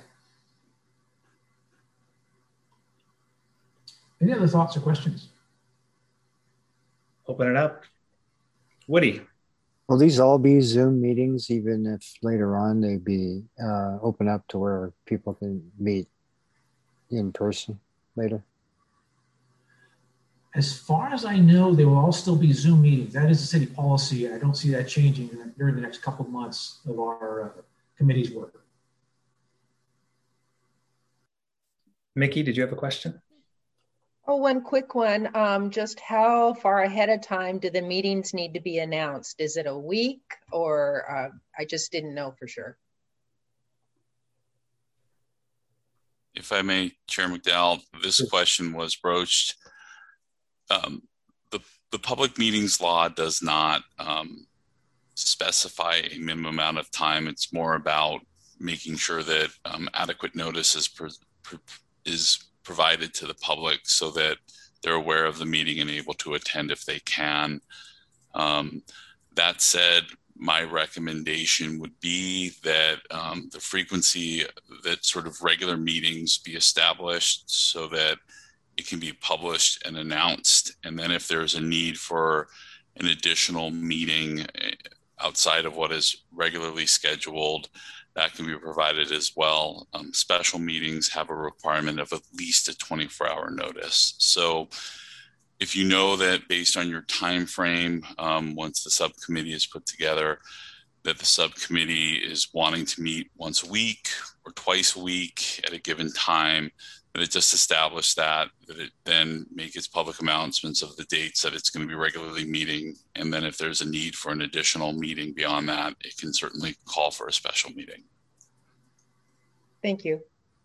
Any other thoughts or questions? Open it up. Woody. Will these all be Zoom meetings, even if later on they be uh, open up to where people can meet in person later? As far as I know, they will all still be Zoom meetings. That is a city policy. I don't see that changing during the next couple of months of our uh, committee's work. Mickey, did you have a question? Oh, one quick one. Um, just how far ahead of time do the meetings need to be announced? Is it a week, or uh, I just didn't know for sure? If I may, Chair McDowell, this question was broached. Um, the, the public meetings law does not um, specify a minimum amount of time. It's more about making sure that um, adequate notice is, pro pro is provided to the public so that they're aware of the meeting and able to attend if they can. Um, that said, my recommendation would be that um, the frequency that sort of regular meetings be established so that it can be published and announced. And then if there's a need for an additional meeting outside of what is regularly scheduled, that can be provided as well. Um, special meetings have a requirement of at least a twenty-four hour notice. So if you know that based on your time frame, um, once the subcommittee is put together, that the subcommittee is wanting to meet once a week or twice a week at a given time, that it just establish that, that it then make its public announcements of the dates that it's going to be regularly meeting. And then if there's a need for an additional meeting beyond that, it can certainly call for a special meeting. Thank you.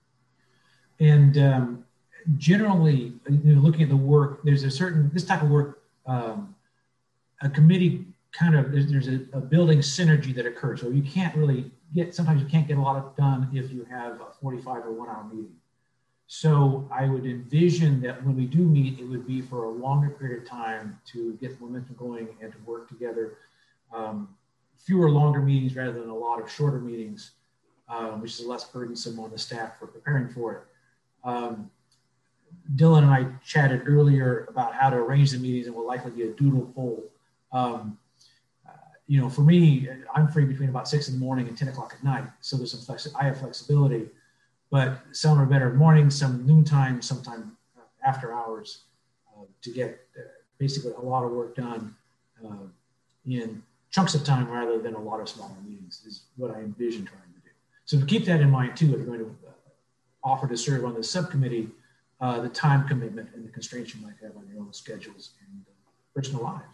And um, generally, you know, looking at the work, there's a certain, this type of work, um, a committee kind of, there's, there's a, a building synergy that occurs. So you can't really get, sometimes you can't get a lot of done if you have a forty-five or one hour meeting. So I would envision that when we do meet, it would be for a longer period of time to get the momentum going and to work together. Um, fewer longer meetings rather than a lot of shorter meetings, um, which is less burdensome on the staff for preparing for it. Um, Dylan and I chatted earlier about how to arrange the meetings, and will likely be a doodle poll. Um, uh, you know, for me, I'm free between about six in the morning and ten o'clock at night. So there's some flexi- I have flexibility. But some are better morning, some noontime, sometime after hours uh, to get uh, basically a lot of work done uh, in chunks of time rather than a lot of smaller meetings is what I envision trying to do. So to keep that in mind too, if you're going to uh, offer to serve on the subcommittee, uh, the time commitment and the constraints you might have on your own schedules and uh, personal lives.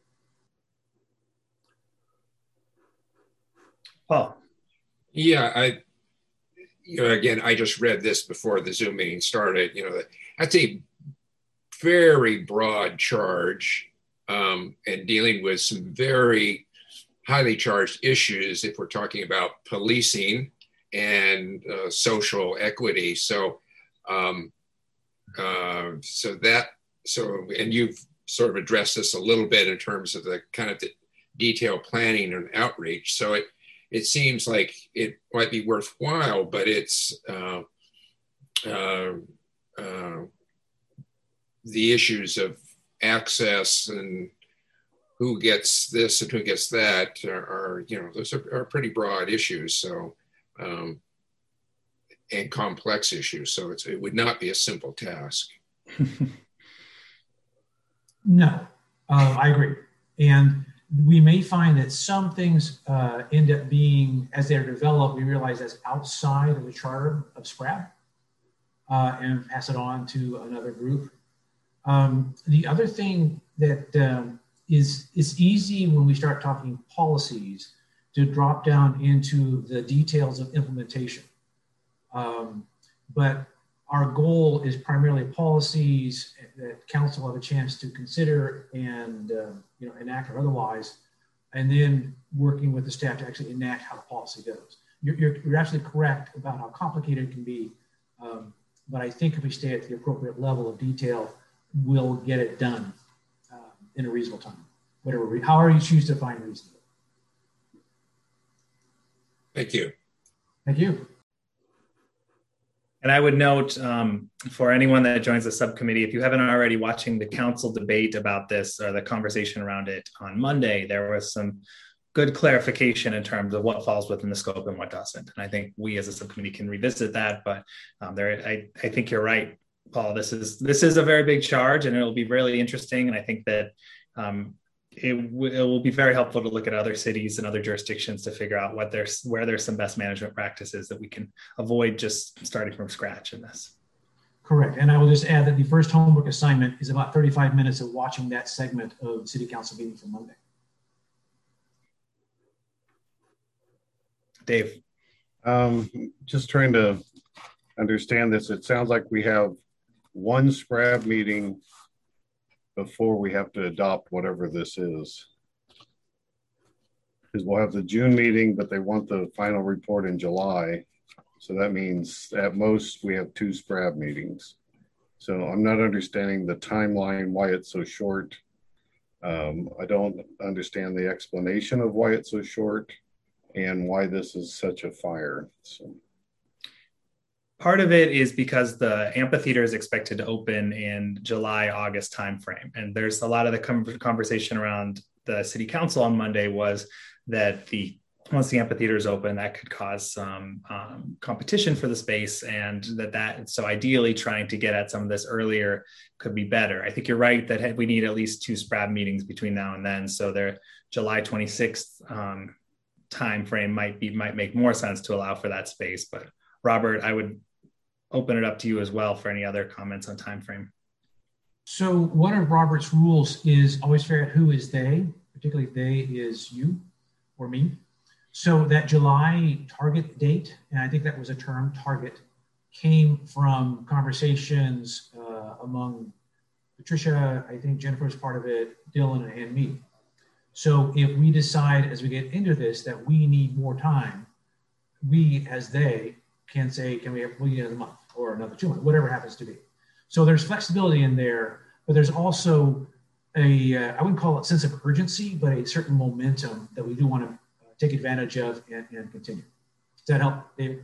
Paul. Yeah, I. You know, again, I just read this before the Zoom meeting started. You know, that's a very broad charge um, and dealing with some very highly charged issues if we're talking about policing and uh, social equity. So, um, uh, so that, so, and you've sort of addressed this a little bit in terms of the kind of the detailed planning and outreach. So it, it seems like it might be worthwhile, but it's uh, uh, uh, the issues of access and who gets this and who gets that are, are you know, those are, are pretty broad issues. So, um, and complex issues. So it's, it would not be a simple task. No, uh, I agree. And we may find that some things uh, end up being, as they're developed, we realize that's outside of the charter of SPRAB uh, and pass it on to another group. Um, the other thing that um, is it's easy when we start talking policies to drop down into the details of implementation. Um, but our goal is primarily policies that council have a chance to consider and uh, you know, enact or otherwise, and then working with the staff to actually enact how the policy goes. You're, you're, you're absolutely correct about how complicated it can be, um, but I think if we stay at the appropriate level of detail, we'll get it done um, in a reasonable time, whatever, however you choose to define reasonable. Thank you. Thank you. And I would note um, for anyone that joins the subcommittee, if you haven't already watching the council debate about this or the conversation around it on Monday, there was some good clarification in terms of what falls within the scope and what doesn't. And I think we as a subcommittee can revisit that, but um, there, I, I think you're right, Paul. This is this is a very big charge, and it'll be really interesting. And I think that um, it, w- it will be very helpful to look at other cities and other jurisdictions to figure out what there's where there's some best management practices that we can avoid just starting from scratch in this. Correct. And I will just add that the first homework assignment is about thirty-five minutes of watching that segment of City Council meeting for Monday. Dave. Um, just trying to understand this. It sounds like we have one S P R A B meeting before we have to adopt whatever this is. Because we'll have the June meeting, but they want the final report in July. So that means at most we have two S P R A B meetings. So I'm not understanding the timeline, why it's so short. Um, I don't understand the explanation of why it's so short and why this is such a fire. So. Part of it is because the amphitheater is expected to open in July, August timeframe. And there's a lot of the conversation around the city council on Monday was that the once the amphitheater is open, that could cause some um, competition for the space, and that that so ideally trying to get at some of this earlier could be better. I think you're right that we need at least two S P R A B meetings between now and then. So their July twenty-sixth um, time frame might be might make more sense to allow for that space. But Robert, I would open it up to you as well for any other comments on time frame. So one of Robert's rules is always figure out who is they, particularly if they is you or me. So that July target date, and I think that was a term, target, came from conversations uh, among Patricia, I think Jennifer was part of it, Dylan and me. So if we decide as we get into this that we need more time, we as they can say, can we have we need another month or another two months, whatever it happens to be. So there's flexibility in there, but there's also a, uh, I wouldn't call it sense of urgency, but a certain momentum that we do want to take advantage of and, and continue. Does that help, David?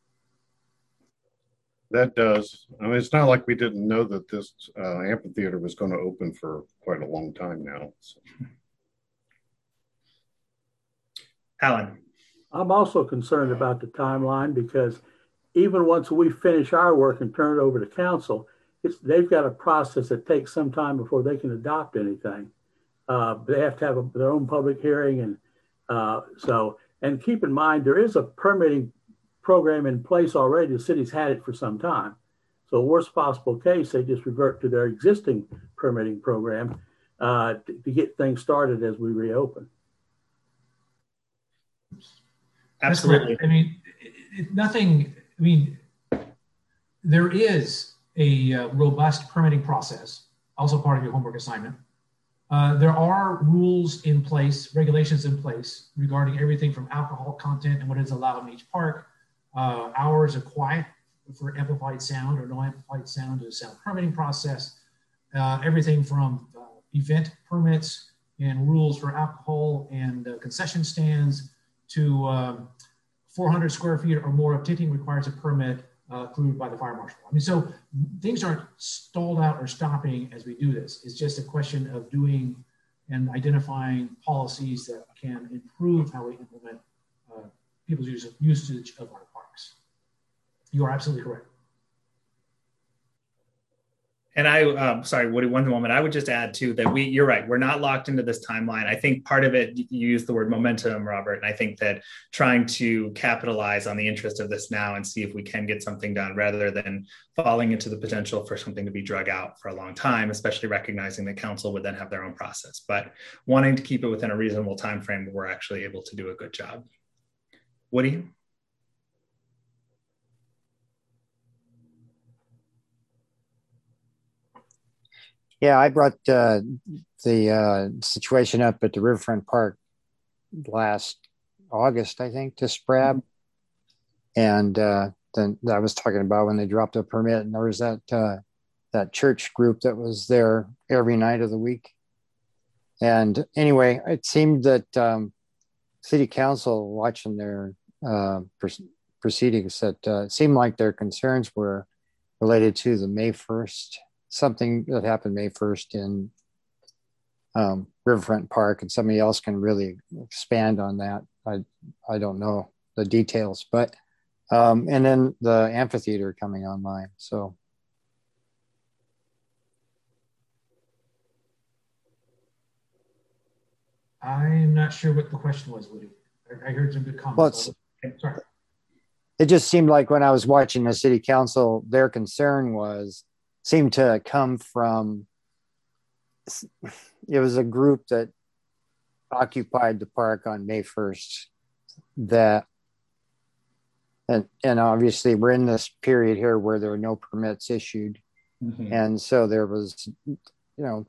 That does. I mean, it's not like we didn't know that this uh, amphitheater was going to open for quite a long time now. So. Alan. I'm also concerned about the timeline because even once we finish our work and turn it over to council, it's, they've got a process that takes some time before they can adopt anything. Uh, they have to have a, their own public hearing and Uh, so, and keep in mind, there is a permitting program in place already. The city's had it for some time. So worst possible case, they just revert to their existing permitting program uh, to, to get things started as we reopen. Absolutely. I mean, it, it, nothing, I mean, there is a uh, robust permitting process, also part of your homework assignment. Uh, there are rules in place, regulations in place regarding everything from alcohol content and what is allowed in each park, uh, hours of quiet for amplified sound or no amplified sound to the sound permitting process, uh, everything from uh, event permits and rules for alcohol and uh, concession stands to um, four hundred square feet or more of ticketing requires a permit Uh, approved by the fire marshal. I mean, so things aren't stalled out or stopping as we do this. It's just a question of doing and identifying policies that can improve how we implement uh, people's use of, usage of our parks. You are absolutely correct. And I, um, sorry, Woody, one moment. I would just add too that we, you're right. We're not locked into this timeline. I think part of it, you use the word momentum, Robert. And I think that trying to capitalize on the interest of this now and see if we can get something done rather than falling into the potential for something to be drug out for a long time, especially recognizing that council would then have their own process, but wanting to keep it within a reasonable time frame where we're actually able to do a good job. Woody? Yeah, I brought uh, the uh, situation up at the Riverfront Park last August, I think, to S P R A B. And uh, then I was talking about when they dropped a permit, and there was that uh, that church group that was there every night of the week. And anyway, it seemed that um, City Council, watching their uh, proceedings, that uh, it seemed like their concerns were related to the May first. Something that happened May first in um, Riverfront Park, and somebody else can really expand on that. I I don't know the details, but um, and then the amphitheater coming online. So I'm not sure what the question was, Woody. I, I heard some good comments. Well, Sorry. It just seemed like when I was watching the City Council, their concern was seemed to come from, it was a group that occupied the park on May first that, and, and obviously we're in this period here where there were no permits issued. Mm-hmm. And so there was, you know,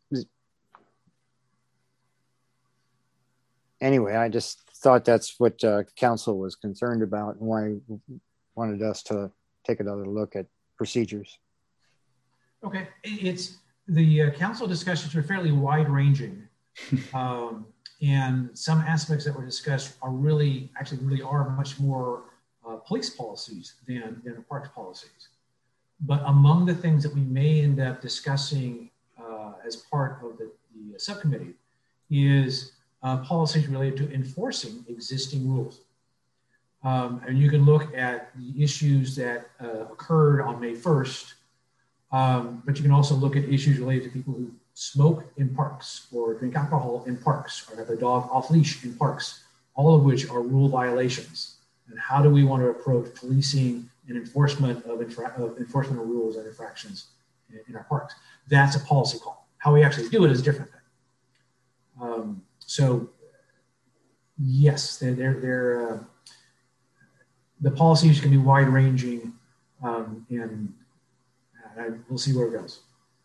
anyway, I just thought that's what uh, council was concerned about and why wanted us to take another look at procedures. Okay, it's the uh, council discussions are fairly wide ranging, um, and some aspects that were discussed are really, actually, really are much more uh, police policies than than parks policies. But among the things that we may end up discussing uh, as part of the, the subcommittee is uh, policies related to enforcing existing rules. Um, and you can look at the issues that uh, occurred on May first. Um, but you can also look at issues related to people who smoke in parks or drink alcohol in parks or have their dog off leash in parks, all of which are rule violations. And how do we want to approach policing and enforcement of, infra- of enforcement of rules and infractions in, in our parks? That's a policy call. How we actually do it is a different thing. Um, so yes, they're, they're, they're uh, the policies can be wide ranging um, and I, we'll see where it goes.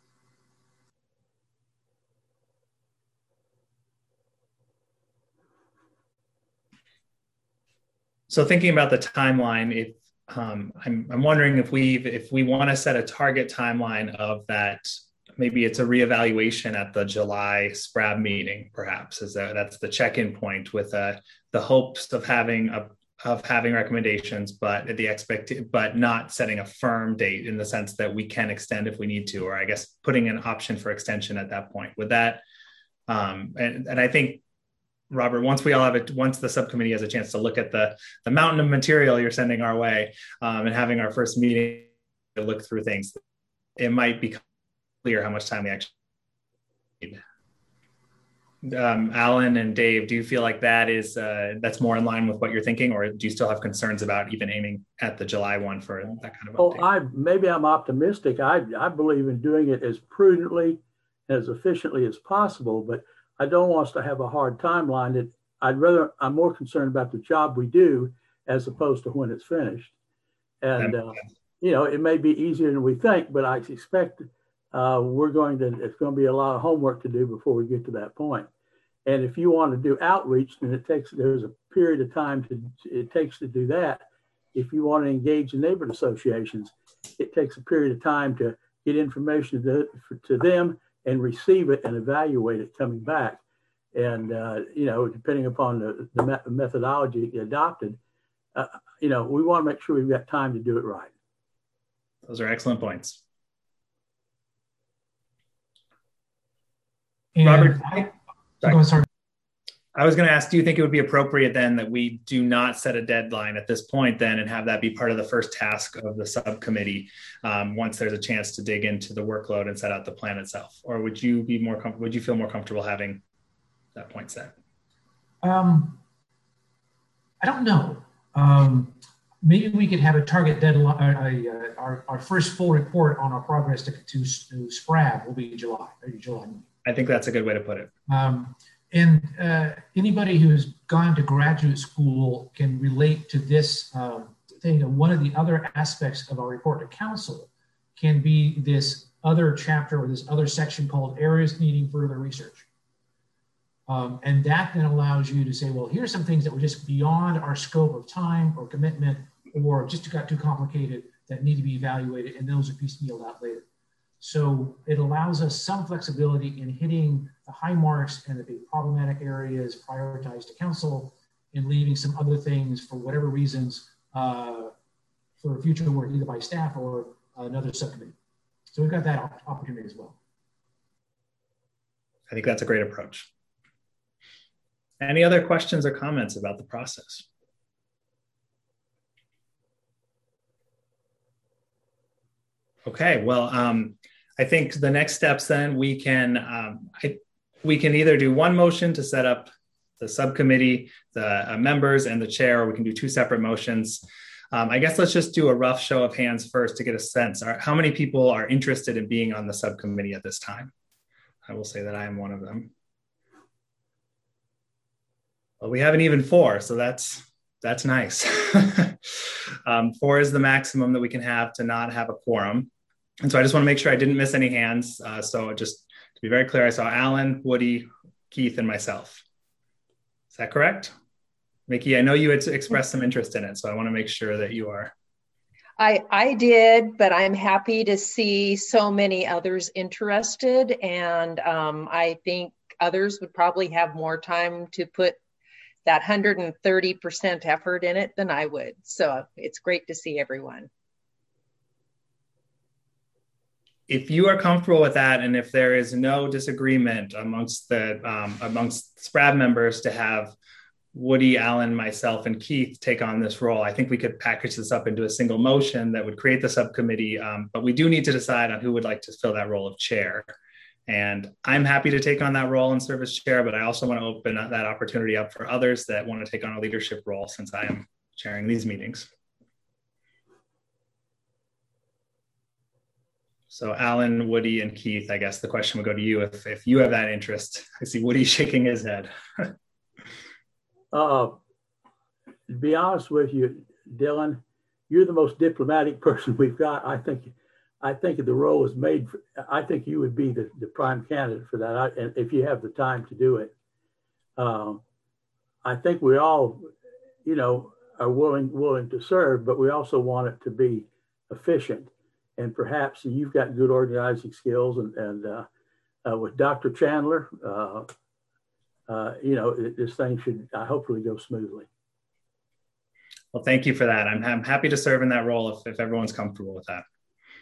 So thinking about the timeline, if um, I'm, I'm wondering if we if we want to set a target timeline of that, maybe it's a reevaluation at the July S P R A B meeting, perhaps, as a, that's the check-in point with uh, the hopes of having a of having recommendations, but the expect, but not setting a firm date in the sense that we can extend if we need to, or I guess putting an option for extension at that point. Would that, um, and, and I think, Robert, once we all have it, once the subcommittee has a chance to look at the, the mountain of material you're sending our way um, and having our first meeting to look through things, it might become clear how much time we actually need. Um, Alan and Dave, do you feel like that is uh, that's more in line with what you're thinking, or do you still have concerns about even aiming at the July one for that kind of update? Oh, I maybe I'm optimistic. I I believe in doing it as prudently, as efficiently as possible, but I don't want us to have a hard timeline. That I'd rather I'm more concerned about the job we do as opposed to when it's finished. And uh, you know, it may be easier than we think, but I expect uh, we're going to. It's going to be a lot of homework to do before we get to that point. And if you want to do outreach, then it takes, there's a period of time to, it takes to do that. If you want to engage in neighborhood associations, it takes a period of time to get information to, to them and receive it and evaluate it coming back. And, uh, you know, depending upon the, the me- methodology adopted, uh, you know, we want to make sure we've got time to do it right. Those are excellent points. And Robert, I, Sorry. Go ahead, sorry. I was going to ask, do you think it would be appropriate then that we do not set a deadline at this point then and have that be part of the first task of the subcommittee um, once there's a chance to dig into the workload and set out the plan itself? Or would you be more com- would you feel more comfortable having that point set? Um, I don't know. Um, maybe we could have a target deadline. Uh, uh, our, our first full report on our progress to, to, to SPRAB will be July. July. I think that's a good way to put it. Um, And uh, anybody who's gone to graduate school can relate to this um, thing. One of the other aspects of our report to council can be this other chapter or this other section called areas needing further research. Um, and that then allows you to say, well, here's some things that were just beyond our scope of time or commitment or just got too complicated that need to be evaluated, and those are piecemealed out later. So it allows us some flexibility in hitting the high marks and the big problematic areas prioritized to council and leaving some other things for whatever reasons uh, for future work either by staff or another subcommittee. So we've got that opportunity as well. I think that's a great approach. Any other questions or comments about the process? Okay, well, um, I think the next steps then we can um, I, we can either do one motion to set up the subcommittee, the uh, members and the chair, or we can do two separate motions. Um, I guess let's just do a rough show of hands first to get a sense. Are, how many people are interested in being on the subcommittee at this time? I will say that I am one of them. Well, we have an even four, so that's that's nice. um, four is the maximum that we can have to not have a quorum. And so I just want to make sure I didn't miss any hands. Uh, so just to be very clear, I saw Alan, Woody, Keith, and myself. Is that correct? Mickey, I know you had expressed some interest in it, so I want to make sure that you are. I, I did, but I'm happy to see so many others interested. And um, I think others would probably have more time to put that one hundred thirty percent effort in it than I would. So it's great to see everyone. If you are comfortable with that, and if there is no disagreement amongst the um, amongst SPRAB members to have Woody, Alan, myself, and Keith take on this role, I think we could package this up into a single motion that would create the subcommittee. Um, but we do need to decide on who would like to fill that role of chair. And I'm happy to take on that role and serve as chair, but I also want to open that opportunity up for others that want to take on a leadership role since I am chairing these meetings. So Alan, Woody, and Keith, I guess the question would go to you if, if you have that interest. I see Woody shaking his head. uh, to be honest with you, Dylan, you're the most diplomatic person we've got. I think I think the role is made for, I think you would be the, the prime candidate for that. I, and if you have the time to do it. Um, I think we all, you know, are willing willing to serve, but we also want it to be efficient. And perhaps you've got good organizing skills, and, and uh, uh, with Doctor Chandler, uh, uh, you know, it, this thing should uh, hopefully go smoothly. Well, thank you for that. I'm, I'm happy to serve in that role if, if everyone's comfortable with that.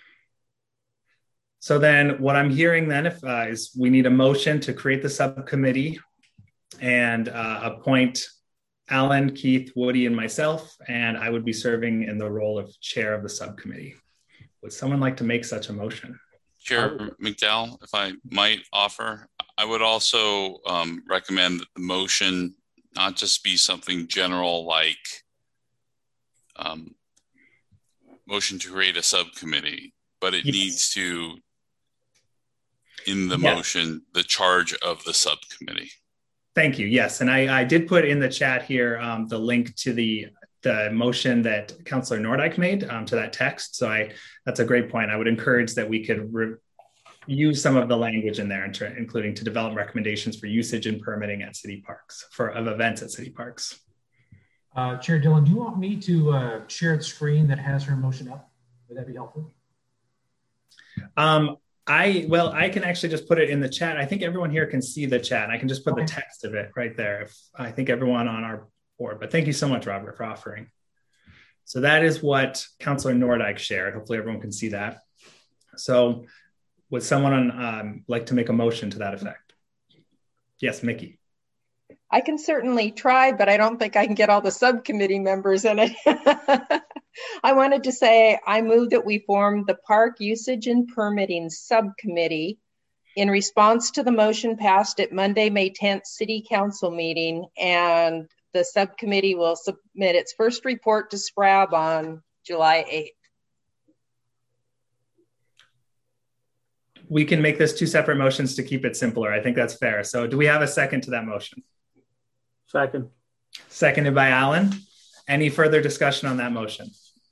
So then what I'm hearing then if, uh, is we need a motion to create the subcommittee and uh, appoint Alan, Keith, Woody, and myself, and I would be serving in the role of chair of the subcommittee. Would someone like to make such a motion? Chair McDowell, if I might offer, I would also um, recommend that the motion not just be something general like um, motion to create a subcommittee, but it yes. needs to, in the yeah. motion, the charge of the subcommittee. Thank you. Yes, and I, I did put in the chat here um, the link to the the motion that Councillor Nordyke made um, to that text. So I that's a great point. I would encourage that we could re- use some of the language in there, including to develop recommendations for usage and permitting at city parks, for of events at city parks. Uh, Chair Dillon, do you want me to uh, share the screen that has her motion up? Would that be helpful? Um, I, well, I can actually just put it in the chat. I think everyone here can see the chat. I can just put okay. the text of it right there. If I think everyone on our board, but thank you so much, Robert, for offering. So that is what Councillor Nordyke shared. Hopefully everyone can see that. So would someone um, like to make a motion to that effect? Yes, Mickey. I can certainly try, but I don't think I can get all the subcommittee members in it. I wanted to say I move that we form the Park Usage and Permitting Subcommittee in response to the motion passed at Monday, May tenth City Council meeting, and the subcommittee will submit its first report to S P R A B on July eighth. We can make this two separate motions to keep it simpler. I think that's fair. So do we have a second to that motion? Second. Seconded by Alan. Any further discussion on that motion?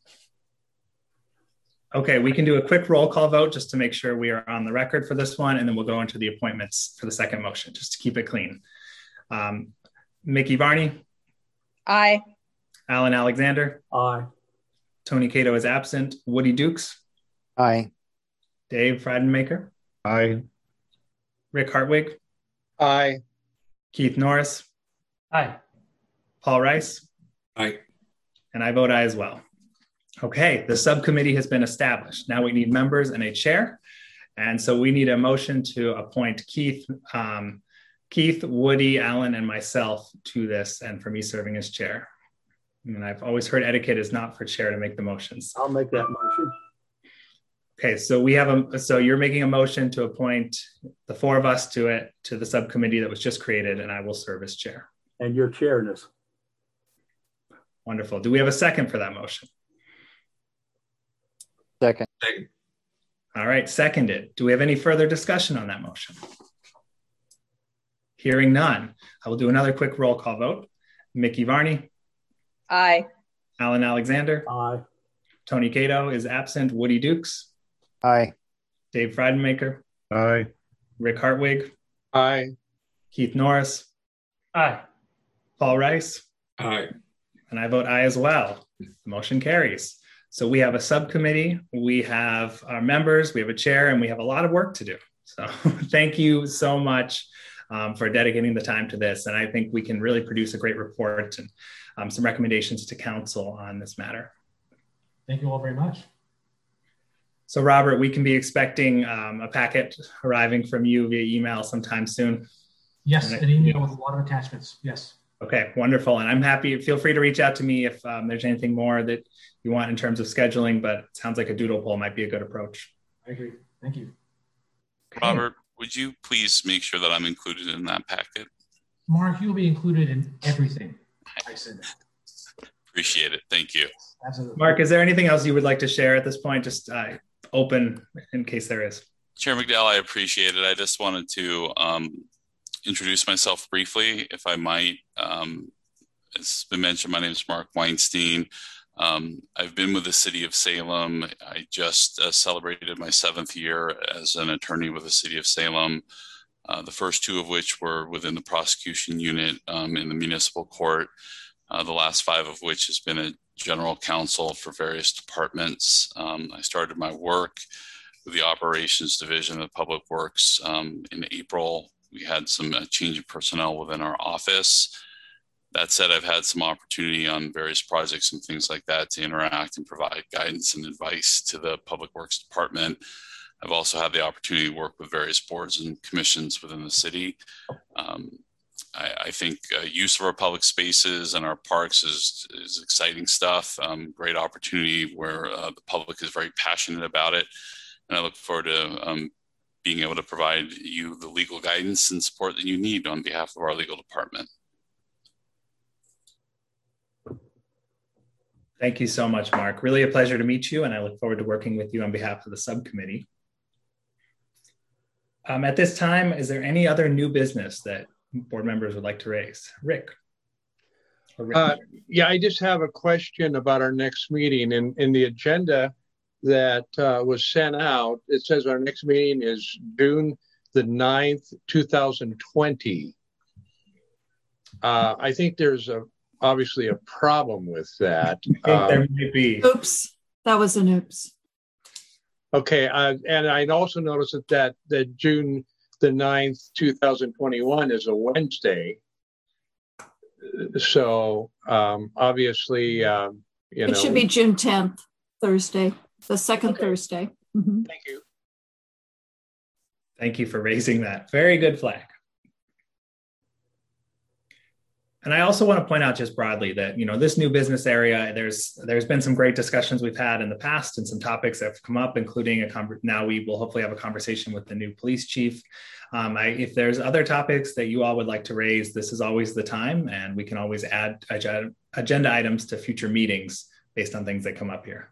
Okay, we can do a quick roll call vote just to make sure we are on the record for this one, and then we'll go into the appointments for the second motion, just to keep it clean. Um, Mickey Varney? Aye. Alan Alexander? Aye. Tony Cato is absent. Woody Dukes? Aye. Dave Friedenmaker? Aye. Rick Hartwig? Aye. Keith Norris? Aye. Paul Rice? Aye. And I vote aye as well. Okay, the subcommittee has been established. Now we need members and a chair. And so we need a motion to appoint Keith, um, Keith, Woody, Alan, and myself to this, and for me serving as chair. And I've always heard etiquette is not for chair to make the motions. I'll make that motion. Okay, so we have a, so you're making a motion to appoint the four of us to it, to the subcommittee that was just created, and I will serve as chair. And your chairness. Wonderful. Do we have a second for that motion? Second. Second. All right, seconded. Do we have any further discussion on that motion? Hearing none, I will do another quick roll call vote. Mickey Varney? Aye. Alan Alexander? Aye. Tony Cato is absent. Woody Dukes? Aye. Dave Friedenmaker? Aye. Rick Hartwig? Aye. Keith Norris? Aye. Paul Rice? Aye. And I vote aye as well. The motion carries. So we have a subcommittee, we have our members, we have a chair, and we have a lot of work to do. So thank you so much um, for dedicating the time to this. And I think we can really produce a great report and um, some recommendations to council on this matter. Thank you all very much. So Robert, we can be expecting um, a packet arriving from you via email sometime soon. Yes, an email with a lot of attachments. Yes. Okay, wonderful. And I'm happy. Feel free to reach out to me if um, there's anything more that you want in terms of scheduling, but it sounds like a doodle poll might be a good approach. I agree. Thank you. Okay. Robert, would you please make sure that I'm included in that packet? Mark, you'll be included in everything I said. Appreciate it. Thank you. Absolutely. Mark, is there anything else you would like to share at this point? Just uh, open in case there is. Chair McDowell, I appreciate it. I just wanted to um, introduce myself briefly, if I might. Um, as been mentioned, my name is Mark Weinstein. Um, I've been with the city of Salem. I just uh, celebrated my seventh year as an attorney with the city of Salem, uh, the first two of which were within the prosecution unit um, in the municipal court, uh, the last five of which has been a general counsel for various departments. Um, I started my work with the operations division of Public Works um, in April. We had some uh, change of personnel within our office. That said, I've had some opportunity on various projects and things like that to interact and provide guidance and advice to the Public Works Department. I've also had the opportunity to work with various boards and commissions within the city. Um, I, I think uh, use of our public spaces and our parks is, is exciting stuff. Um, great opportunity where uh, the public is very passionate about it. And I look forward to um, being able to provide you the legal guidance and support that you need on behalf of our legal department. Thank you so much, Mark. Really a pleasure to meet you, and I look forward to working with you on behalf of the subcommittee. Um, at this time, is there any other new business that board members would like to raise? Rick? Or Rick? Uh, yeah, I just have a question about our next meeting. In, in the agenda that uh, was sent out, it says our next meeting is June the ninth, two thousand twenty. Uh, I think there's a obviously a problem with that. I think uh, there may be. Oops, that was an oops. Okay, uh, and I also noticed that, that that June the ninth, two thousand twenty-one is a Wednesday. So um, obviously, um, you it know. It should be June tenth, Thursday, the second okay. Thursday. Mm-hmm. Thank you. Thank you for raising that. Very good flag. And I also want to point out just broadly that, you know, this new business area, there's there's been some great discussions we've had in the past and some topics that have come up, including a con- now we will hopefully have a conversation with the new police chief. Um, I, if there's other topics that you all would like to raise, this is always the time, and we can always add ag- agenda items to future meetings based on things that come up here.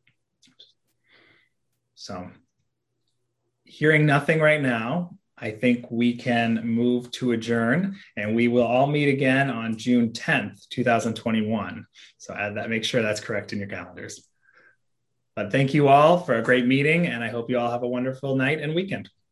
So, hearing nothing right now, I think we can move to adjourn, and we will all meet again on June tenth, two thousand twenty-one. So add that, make sure that's correct in your calendars. But thank you all for a great meeting, and I hope you all have a wonderful night and weekend.